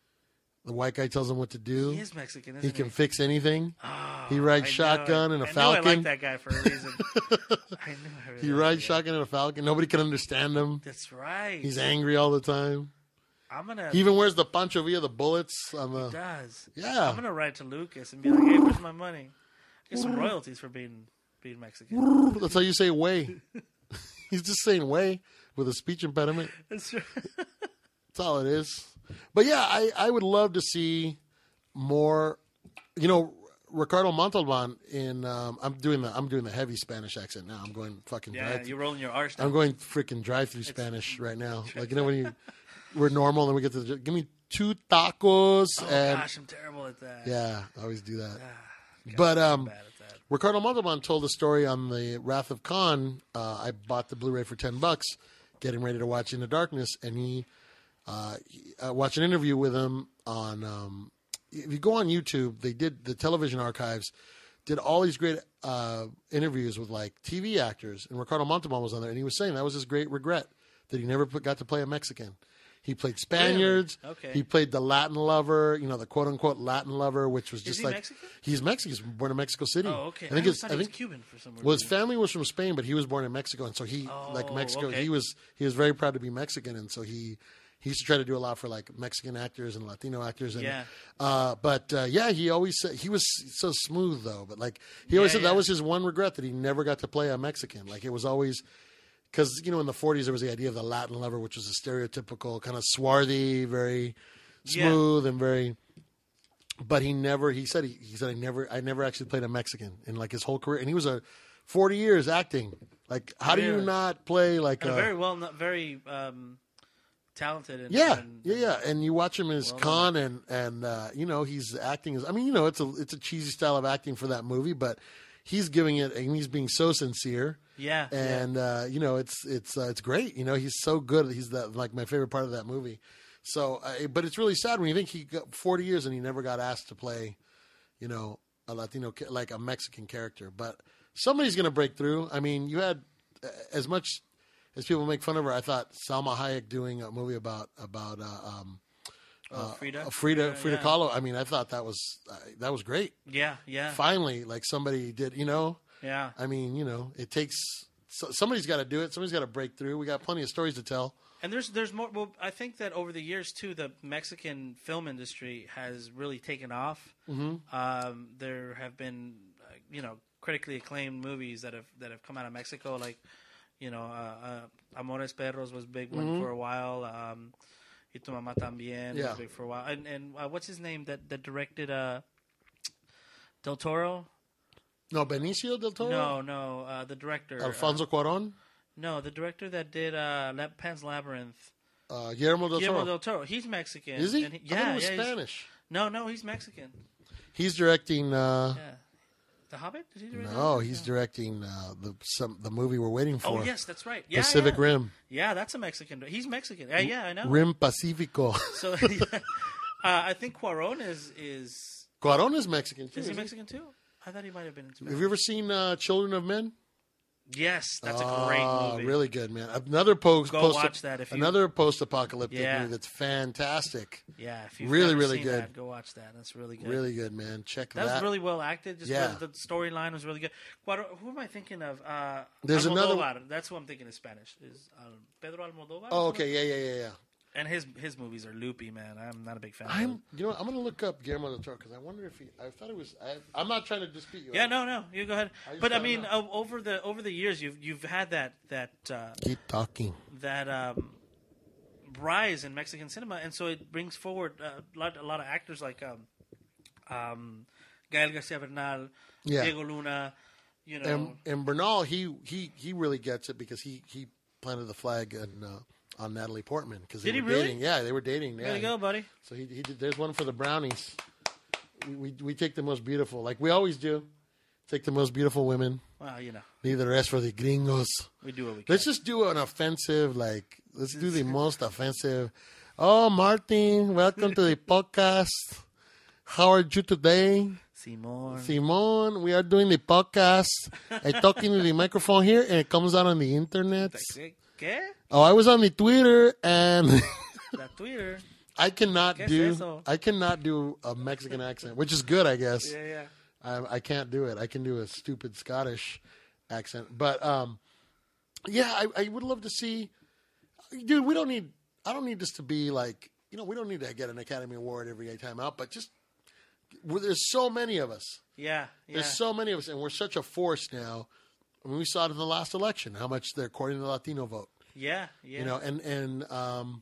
The white guy tells him what to do. He is Mexican, isn't He he? can fix anything. Oh, he rides I know shotgun it. in a I Falcon. Know I like that guy for a reason. I knew I really He liked rides that guy. shotgun in a Falcon. Nobody can understand him. That's right. He's angry all the time. I'm gonna. He even wears the Pancho Villa, the bullets on the. does. Yeah. I'm gonna write to Lucas and be like, "Hey, where's my money? Get some royalties for being being Mexican." That's how you say way. He's just saying way with a speech impediment. That's right. That's all it is. But yeah, I, I would love to see more. You know, Ricardo Montalban in. Um, I'm doing the I'm doing the heavy Spanish accent now. I'm going fucking. Yeah, drive you're rolling your R's. I'm now. going freaking drive through Spanish right now. Like you know when you we're normal and then we get to the, give me two tacos Oh and gosh, I'm terrible at that. yeah, I always do that. Ah, But um, bad at that. Ricardo Montalban told a story on the Wrath of Khan. Uh, I bought the Blu-ray for ten bucks, getting ready to watch In the Darkness, and he, uh, he uh, watched an interview with him on. Um, if you go on YouTube, they did the television archives, did all these great uh, interviews with like T V actors, and Ricardo Montalban was on there, and he was saying that was his great regret that he never put, got to play a Mexican. He played Spaniards. Really? Okay. He played the Latin lover, you know, the quote unquote Latin lover, which was Is just he like Mexican? he's Mexican. He's born in Mexico City. Oh, okay. I think I it's. thought I he was think Cuban for some reason. well, his family was from Spain, but he was born in Mexico, and so he like Oh, Mexico. okay. He was he was very proud to be Mexican, and so he he used to try to do a lot for like Mexican actors and Latino actors. And, Yeah. Uh, but uh, yeah, he always said he was so smooth though. But like he always Yeah, said yeah. that was his one regret that he never got to play a Mexican. Like it was always. Because, you know, in the forties, there was the idea of the Latin lover, which was a stereotypical, kind of swarthy, very smooth and very. But he never, he said, he, he said, I never, I never actually played a Mexican in like his whole career. And he was a forty years acting. Like, how do you Really? not play like And a. a very well, not very um, talented. And, yeah, and, yeah, yeah, and you watch him as Well Khan, and and uh, you know he's acting as. I mean, you know, it's a it's a cheesy style of acting for that movie, but he's giving it, and he's being so sincere. Yeah, and uh, you know it's it's uh, it's great. You know he's so good. He's that like my favorite part of that movie. So, uh, but it's really sad when you think he got forty years and he never got asked to play, you know, a Latino ca- like a Mexican character. But somebody's going to break through. I mean, you had uh, as much as people make fun of her. I thought Salma Hayek doing a movie about about uh, um, Oh, Frida. Uh, Frida Yeah, Frida yeah. Kahlo. I mean, I thought that was uh, that was great. Yeah, yeah, Finally, like somebody did. You know, yeah. I mean, you know, it takes so, somebody's got to do it. Somebody's got to break through. We got plenty of stories to tell. And there's there's more. Well, I think that over the years too, the Mexican film industry has really taken off. Mm-hmm. Um, there have been, uh, you know, critically acclaimed movies that have that have come out of Mexico, like, you know, uh, uh, Amores Perros was a big one Mm-hmm. for a while. Um, Y Tu Mamá También Yeah. was big for a while. And and uh, what's his name that that directed uh, Del Toro? No, Benicio del Toro. No, no, uh, the director. Alfonso Uh, Cuarón. no, the director that did uh, La- Pan's Labyrinth. Uh, Guillermo del Guillermo Toro. del Toro. He's Mexican. Is he? And I thought yeah, he was yeah. he's- Spanish. No, no, he's Mexican. He's directing. Uh, Yeah. The Hobbit? Did he direct No, that? he's directing uh, the some the movie we're waiting for. Oh, yes, that's right. Yeah, Pacific yeah. Rim. Yeah, that's a Mexican. He's Mexican. Yeah, yeah, I know. Rim Pacifico. So, yeah. uh, I think Cuarón is is Cuarón is Mexican too. is he isn't he? Mexican too? I thought he might have been. In Have you ever seen uh, Children of Men? Yes, that's a great Oh, movie. really good, man. Another post. Go post watch that if you- another post-apocalyptic Yeah. movie that's fantastic. Yeah, if you've Really, never really seen good. that, go watch that. That's really good. Really good, man. Check That that. was really well acted. Just Yeah. the, the storyline was really good. Cuarón, who am I thinking of? Uh, There's another- Almodóvar. That's who I'm thinking in Spanish. Is uh, Pedro Almodóvar? oh, okay. Yeah, yeah, yeah, yeah. And his his movies are loopy, man. I'm not a big fan. of I'm. them. You know, what? I'm gonna look up Guillermo del Toro because I wonder if he. I thought it was. I, I'm not trying to dispute you. Yeah, no, no. You go ahead. I just But I don't mean, know. o- over the over the years, you've you've had that that uh, Keep talking. that um, rise in Mexican cinema, and so it brings forward uh, a lot a lot of actors like um, um, Gael Garcia Bernal, Yeah. Diego Luna. You know, And and Bernal, he he he really gets it because he he planted the flag on uh, on Natalie Portman because they Did he were really? dating. Yeah, they were dating. there Yeah. you go, buddy. So he, he did, there's one for the brownies. We, we we take the most beautiful, like we always do. Take the most beautiful women. Well, you know, Leave the rest for the gringos. we do what we can. Let's just do an offensive, like let's do the most offensive. Oh, Martin, welcome to the podcast. How are you today? Simon. Simon, we are doing the podcast. I'm talking to the microphone here, and it comes out on the internet. ¿Qué? ¿Qué? Oh, I was on the Twitter, and La Twitter. I cannot ¿Qué es do eso? I cannot do a Mexican accent, which is good, I guess. Yeah, yeah. I, I can't do it. I can do a stupid Scottish accent, but um, yeah, I, I would love to see, dude. We don't need. I don't need this to be like you know. We don't need to get an Academy Award every time out, but just well, there's so many of us. Yeah, yeah. There's so many of us, and we're such a force now. I mean, we saw it in the last election how much they're courting the Latino vote. yeah, yeah. You know, and and um,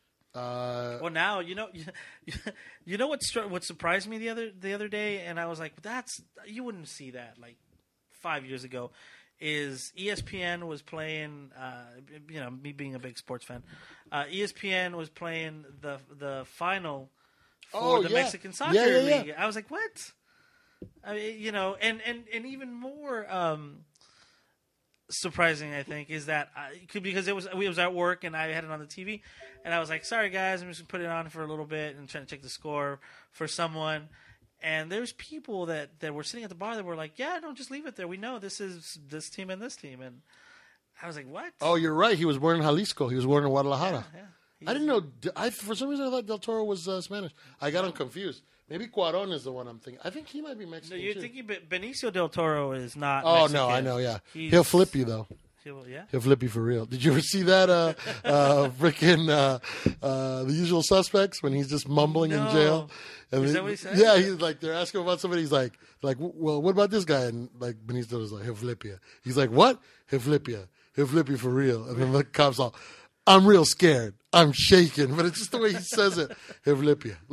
uh, Well, now you know. You know what? Stru- what surprised me the other the other day, and I was like, "That's you wouldn't see that like five years ago." Is E S P N was playing? Uh, you know, me being a big sports fan, uh, E S P N was playing the the final for Oh, the yeah. Mexican soccer Yeah, yeah, yeah. league. I was like, "What?" I mean, you know, and and and even more. Um, surprising, I think, is that I, because it was we was at work and I had it on the T V, and I was like, "Sorry guys, I'm just gonna put it on for a little bit and trying to check the score for someone." And there's people that, that were sitting at the bar that were like, "Yeah, no, just leave it there. We know this is this team and this team." And I was like, "What?" oh, you're right. He was born in Jalisco. He was born in Guadalajara. yeah. I didn't know. I for some reason I thought Del Toro was uh, Spanish. I got him confused. Maybe Cuarón is the one I'm thinking. I think he might be No, Mexican you're too. thinking Be- Benicio del Toro is not. oh Mexican. no, I know. Yeah, He's- he'll flip you though. He'll, yeah. He'll flip you for real. Did you ever see that? Uh, uh, freaking uh, uh, The Usual Suspects when he's just mumbling in No. jail. And Is he- that what he said? Yeah, he's like they're asking about somebody. He's like, like, well, what about this guy? And like Benicio is like, he'll flip you. He's like, what? He'll flip you. He'll flip you for real. And then the cops all, I'm real scared. I'm shaking. But it's just the way he says it. He'll flip you.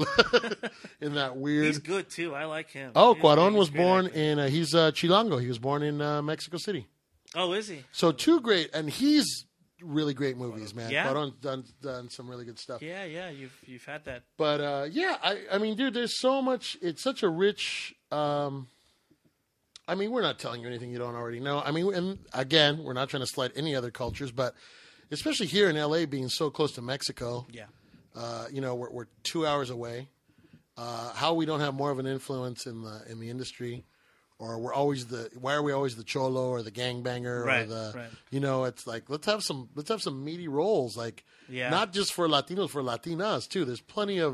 In that weird. He's good too. I like him. Oh, He's- Cuarón he's was a great born actor. in. Uh, he's uh, Chilango. He was born in uh, Mexico City. Oh, is he? So two great, and he's really great movies, man. Yeah? Cuarón's done done some really good stuff. Yeah, yeah. You've you've had that. But uh, yeah, I I mean, dude, there's so much. It's such a rich. Um, I mean, we're not telling you anything you don't already know. I mean, and again, we're not trying to slight any other cultures, but especially here in L A, being so close to Mexico. Yeah. Uh, you know, we're, we're two hours away. Uh, how we don't have more of an influence in the in the industry, or we're always the why are we always the cholo or the gangbanger or Right, the right. you know it's like let's have some let's have some meaty roles like Yeah. not just for Latinos for Latinas too. There's plenty of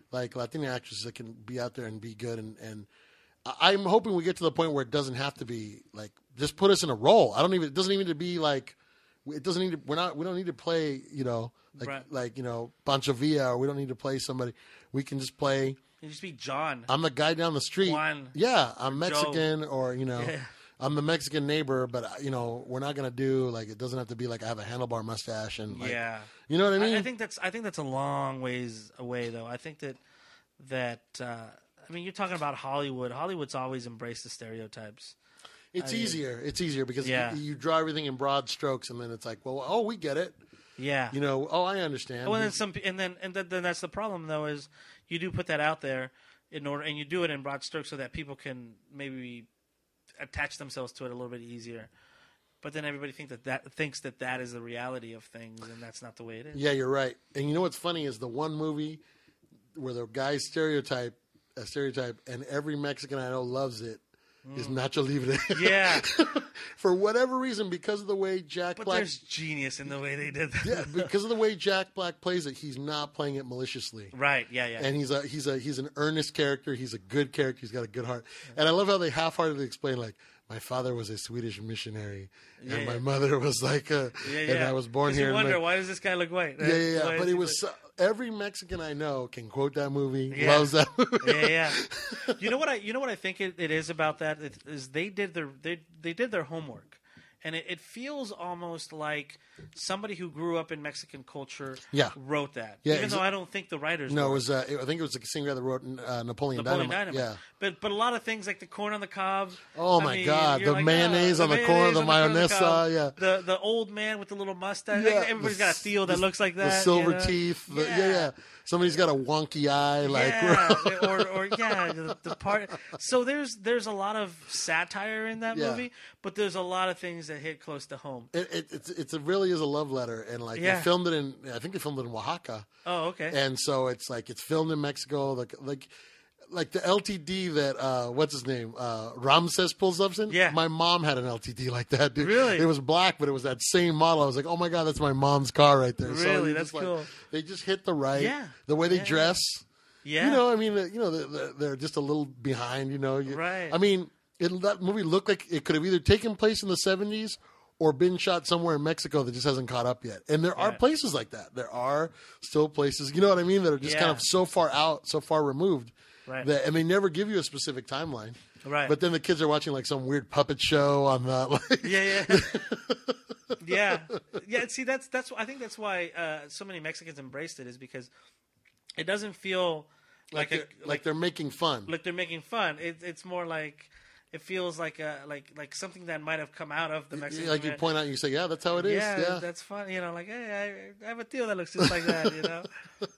like Latina actresses that can be out there and be good. And, and I- I'm hoping we get to the point where it doesn't have to be like just put us in a role. I don't even. It doesn't even need to be like. It doesn't need to. We're not. We don't need to play. You know, like Right. like you know, Pancho Villa, or we don't need to play somebody. We can just play. You just be John. I'm the guy down the street. Juan. Yeah, I'm Mexican, or you know, Yeah. I'm the Mexican neighbor. But uh, you know, we're not gonna do like it doesn't have to be like I have a handlebar mustache and like, yeah. you know what I mean? I, I think that's I think that's a long ways away, though. I think that that uh, I mean, you're talking about Hollywood. Hollywood's always embraced the stereotypes. it's I mean- easier. It's easier because Yeah. you, you draw everything in broad strokes, and then it's like, well, oh, we get it. Yeah. You know, oh, I understand. Well, and then some, and then and then, then that's the problem, though, is you do put that out there in order, and you do it in broad strokes so that people can maybe attach themselves to it a little bit easier. But then everybody think that that thinks that that is the reality of things, and that's not the way it is. Yeah, you're right. And you know what's funny is the one movie where the guy stereotype a stereotype, and every Mexican I know loves it. Is Nacho Libre. Yeah. For whatever reason, because of the way Jack But Black, there's genius in the way they did that. yeah, because of the way Jack Black plays it, he's not playing it maliciously. Right. Yeah. Yeah. And he's a he's a he's an earnest character. He's a good character. He's got a good heart. And I love how they half-heartedly explain, like, my father was a Swedish missionary, and Yeah, my yeah. mother was like a, yeah. and Yeah. I was born 'Cause here. You in wonder Mex- why does this guy look white? Yeah, yeah, yeah. Why But is it he was so, every Mexican I know can quote that movie, Yeah. loves that movie. yeah, yeah. You know what I? You know what I think it, it is about that It- is they did their they they did their homework, and it, it feels almost like somebody who grew up in Mexican culture Yeah. wrote that. Yeah, even though exa- I don't think the writers. No, it were. was. Uh, I think it was the same guy that wrote uh, Napoleon, Napoleon Dynamite. Dynamite. Yeah. But but a lot of things like the corn on the cob. Oh I my mean, God, you're the like, mayonnaise ah, on the corn, the mayonnaise on the mayonesa, cob. yeah. The the old man with the little mustache. Yeah, Everybody's the got a s- Theo that the- looks like that. The silver you know? teeth. The, yeah. Yeah. yeah, Somebody's got a wonky eye. Like, yeah, or or yeah, the, the part. So there's there's a lot of satire in that Yeah. movie, but there's a lot of things that hit close to home. it, it, it's it's it really is a love letter, and like Yeah. they filmed it in. I think they filmed it in Oaxaca, Oh, okay. and so it's like it's filmed in Mexico. Like like. Like the L T D that uh, what's his name uh, Ramses pulls up in. Yeah. My mom had an L T D like that, dude. Really? It was black, but it was that same model. I was like, oh my god, that's my mom's car right there. So Really? you That's just, like, cool. They just hit the right. Yeah. The way they Yeah. dress. yeah, You know, I mean, uh, you know, they're, they're just a little behind. You know, You- Right. I mean, it, that movie looked like it could have either taken place in the seventies or been shot somewhere in Mexico that just hasn't caught up yet. And there are Right. places like that. There are still places, you know what I mean, that are just Yeah. kind of so far out, so far removed. Right. That, and they never give you a specific timeline. Right. But then the kids are watching like some weird puppet show on the. Like, yeah, yeah, yeah, yeah. See, that's that's. I think that's why uh, so many Mexicans embraced it, is because it doesn't feel like, like, they're, a, like they're making fun. like they're making fun. It, it's more like it feels like a like like something that might have come out of the Mexican. like you community. point out, and you say, "Yeah, that's how it is." Yeah, Yeah, that's fun. You know, like, hey, I, I have a deal that looks just like that. You know,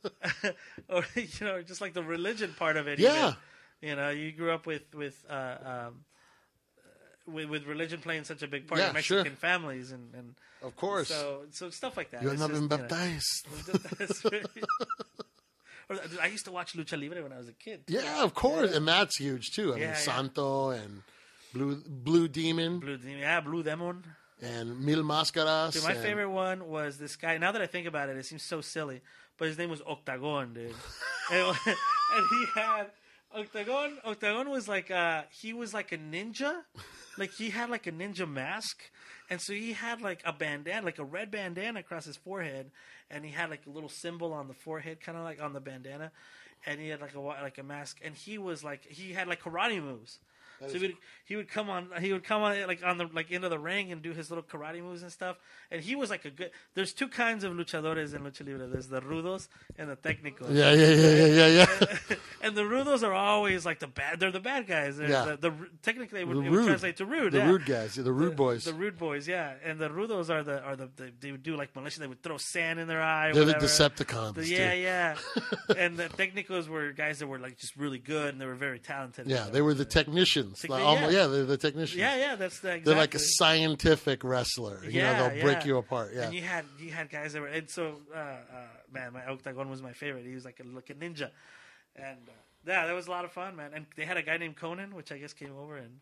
or you know, just like the religion part of it. Yeah. even. You know, you grew up with with uh, um, with, with religion playing such a big part Yeah, in Mexican sure. families, and, and of course. so so stuff like that. you have It's not just, been you know, baptized. that's really- Or, I used to watch Lucha Libre when I was a kid. Yeah, of course, and that's huge too. I mean, Yeah, yeah. Santo and Blue Blue Demon Blue Demon, yeah, Blue Demon. and Mil Máscaras. Dude, my and- favorite one was this guy. Now that I think about it, it seems so silly, but his name was Octagon, dude. and, and he had Octagon. Octagon was like uh he was like a ninja, like he had like a ninja mask, and so he had like a bandana, like a red bandana across his forehead, and he had like a little symbol on the forehead, kind of like on the bandana, and he had like a wa- like a mask, and he was like he had like karate moves. So he would he would come on he would come on like on the like into the ring and do his little karate moves and stuff. And he was like a good. There's two kinds of luchadores in lucha libre. There's the rudos and the técnicos. Yeah, yeah, yeah, yeah, yeah, yeah. And the rudos are always like the bad. They're the bad guys. They're Yeah. The, the technically it would, The it would rude. translate to rude. The yeah. rude guys, yeah, the rude boys. The rude boys, yeah. And the rudos are the are the, the they would do like militia. They would throw sand in their eye. They're the whatever. Decepticons. The- too. yeah, yeah. And the technicos were guys that were like just really good and they were very talented. Yeah, they were the technicians. Techni- Like, almost- yeah. yeah, they're the technicians. Yeah, yeah. That's the exactly. They're like a scientific wrestler. You Yeah, know, they'll break yeah. you apart. Yeah. And you had you had guys that were and so uh, uh, man, my Octagon was my favorite. He was like a like a ninja, and uh, yeah, that was a lot of fun, man. And they had a guy named Conan, which I guess came over and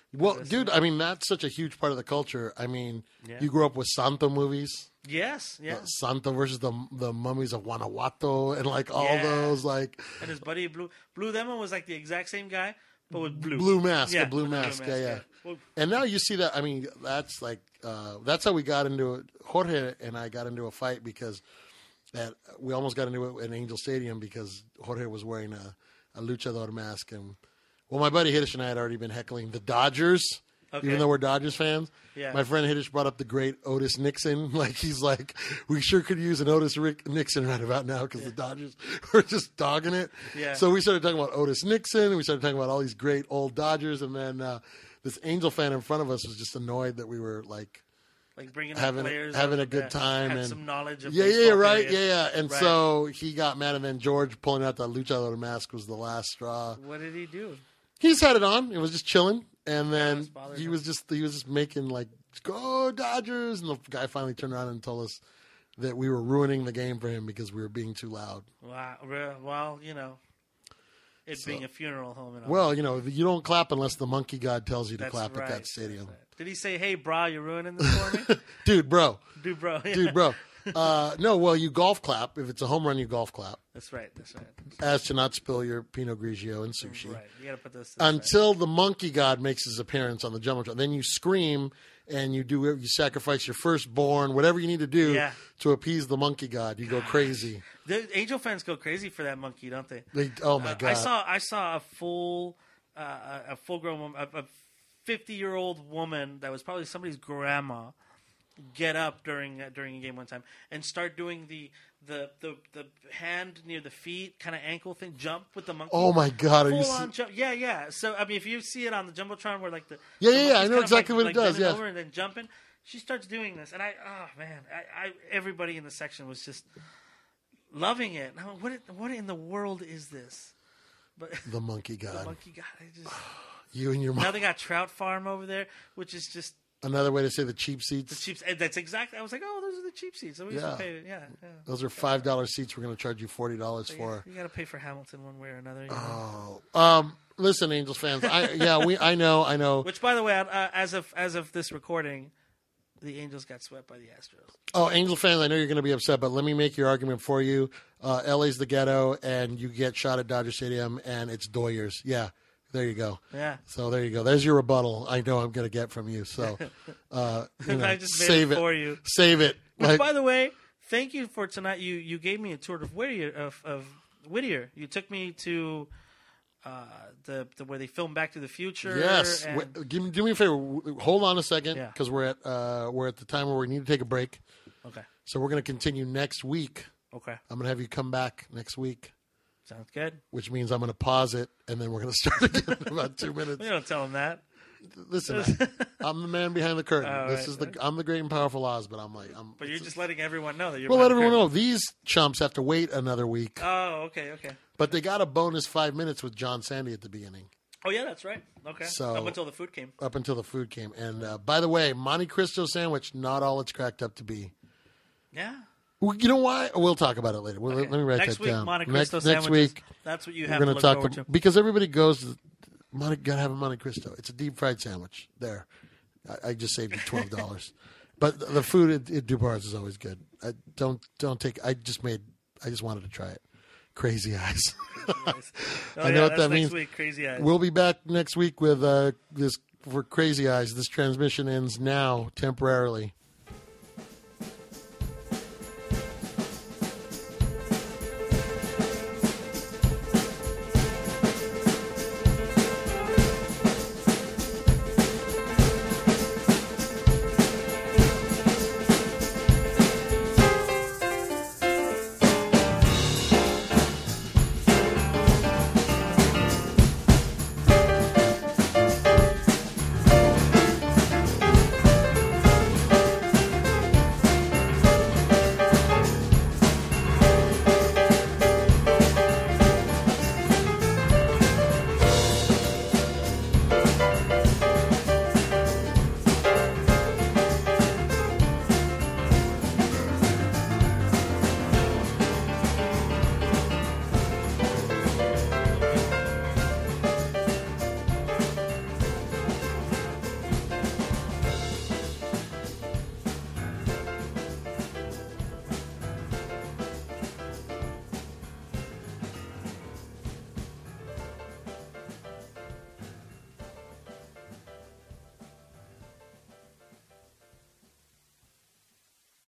Well, This- dude, I mean, that's such a huge part of the culture. I mean, Yeah. you grew up with Santo movies. Yes, yeah. Uh, Santo versus the the mummies of Guanajuato and like all Yeah. those like And his buddy Blue Blue Demon was like the exact same guy, but with blue. blue mask, Yeah, a blue with the mask, yeah, yeah. Well, And now you see that. I mean, that's like uh, that's how we got into it. Jorge and I got into a fight because that we almost got into it in Angel Stadium because Jorge was wearing a, a luchador mask, and well, my buddy Hiddish and I had already been heckling the Dodgers. Okay. Even though we're Dodgers fans, Yeah. my friend Hiddish brought up the great Otis Nixon. Like he's like, we sure could use an Otis Rick Nixon right about now because the Dodgers were just dogging it. Yeah. So we started talking about Otis Nixon, and we started talking about all these great old Dodgers, and then uh, this Angel fan in front of us was just annoyed that we were like like bringing having up players, having that- a good that time had and some knowledge of yeah, yeah, baseball right, period. yeah, yeah. And Right. so he got mad, and then George pulling out the luchador mask was the last straw. What did he do? He's had it on. It was just chilling, and it then was bothering he him. was just he was just making like go Dodgers, and the guy finally turned around and told us that we were ruining the game for him because we were being too loud. Wow. re- Well, you know, it being a funeral home and all. Well, you know, you don't clap unless the monkey god tells you to That's clap right. at that stadium, That's right. Did he say, "Hey, brah, you're ruining this for me, dude, bro, dude, bro"? Yeah. dude, bro. Uh, no, well, you golf clap if it's a home run. You golf clap That's right. That's right. as to not spill your Pinot Grigio and sushi. Right. You got to put this. this Until the monkey god makes his appearance on the jumbotron, then you scream and you do you sacrifice your firstborn, whatever you need to do Yeah. to appease the monkey god. You go crazy. The Angel fans go crazy for that monkey, don't they? They, oh my Uh, god! I saw I saw a full uh, a full grown woman, a fifty year old woman that was probably somebody's grandma, get up during uh, during a game one time and start doing the the the, the hand near the feet kind of ankle thing, jump with the monkey. Oh my god! Are you? Full se- on jump, yeah, yeah. So I mean, if you see it on the jumbotron, where like the Yeah, the yeah, yeah, I monkey's know kind of, exactly like, what it like does, bending yeah. over and then jumping. She starts doing this, and I, oh man, I, I everybody in the section was just loving it. And I'm like, what, it- what in the world is this? But the monkey the god. monkey god, I just You and your now mom. they got Trout Farm over there, which is just Another way to say the cheap the seats. cheap. and That's exactly. I was like, oh, those are the cheap seats. So we used Yeah. to pay. Yeah, yeah. Those are five dollar seats. We're going to charge you forty dollars So for. you, got to pay for Hamilton one way or another. You know? Oh, um, listen, Angels fans. I yeah, we. I know, I know. Which, by the way, uh, as of as of this recording, the Angels got swept by the Astros. Oh, Angel fans, I know you're going to be upset, but let me make your argument for you. Uh, L A's the ghetto, and you get shot at Dodger Stadium, and it's Doyers. Yeah, there you go. Yeah. So there you go. There's your rebuttal. I know I'm going to get from you. So uh, you know, I just made save it for you. Save it. Which, Like, by the way, thank you for tonight. You you gave me a tour of Whittier. Of, of Whittier. You took me to uh, the, the where they filmed Back to the Future. yes. and- W- give, me- do me a favor. W- Hold on a second, Yeah. because we're at uh, we're at the time where we need to take a break. okay. So we're going to continue next week. Okay. I'm going to have you come back next week, Sounds good. which means I'm going to pause it, and then we're going to start again in about two minutes. We don't tell them that. Listen, I, I'm the man behind the curtain. All this right. is the I'm the great and powerful Oz, but I'm like I'm. But you're it's- just letting everyone know that you're. Well, let behind the everyone curtain. know these chumps have to wait another week, Oh, okay, okay. but they got a bonus five minutes with John Sandy at the beginning, Oh, yeah, that's right. Okay. So- Up until the food came. up until the food came. And uh, by the way, Monte Cristo sandwich, not all it's cracked up to be. Yeah. Well, you know why? We'll talk about it later. Well, Okay. Let me write next that week, down. Monte next, Cristo next sandwiches. week, That's what you we're have to going look to talk forward to, to. because everybody goes to Monte. Got to have a Monte Cristo. It's a deep fried sandwich. There, I, I just saved you twelve dollars. But the food at, at Dupar's is always good. I don't don't take. I just made. I just wanted to try it. Crazy eyes. Oh, I know yeah, what that's that next means. Week, crazy eyes. We'll be back next week with uh, this for Crazy Eyes. This transmission ends now temporarily.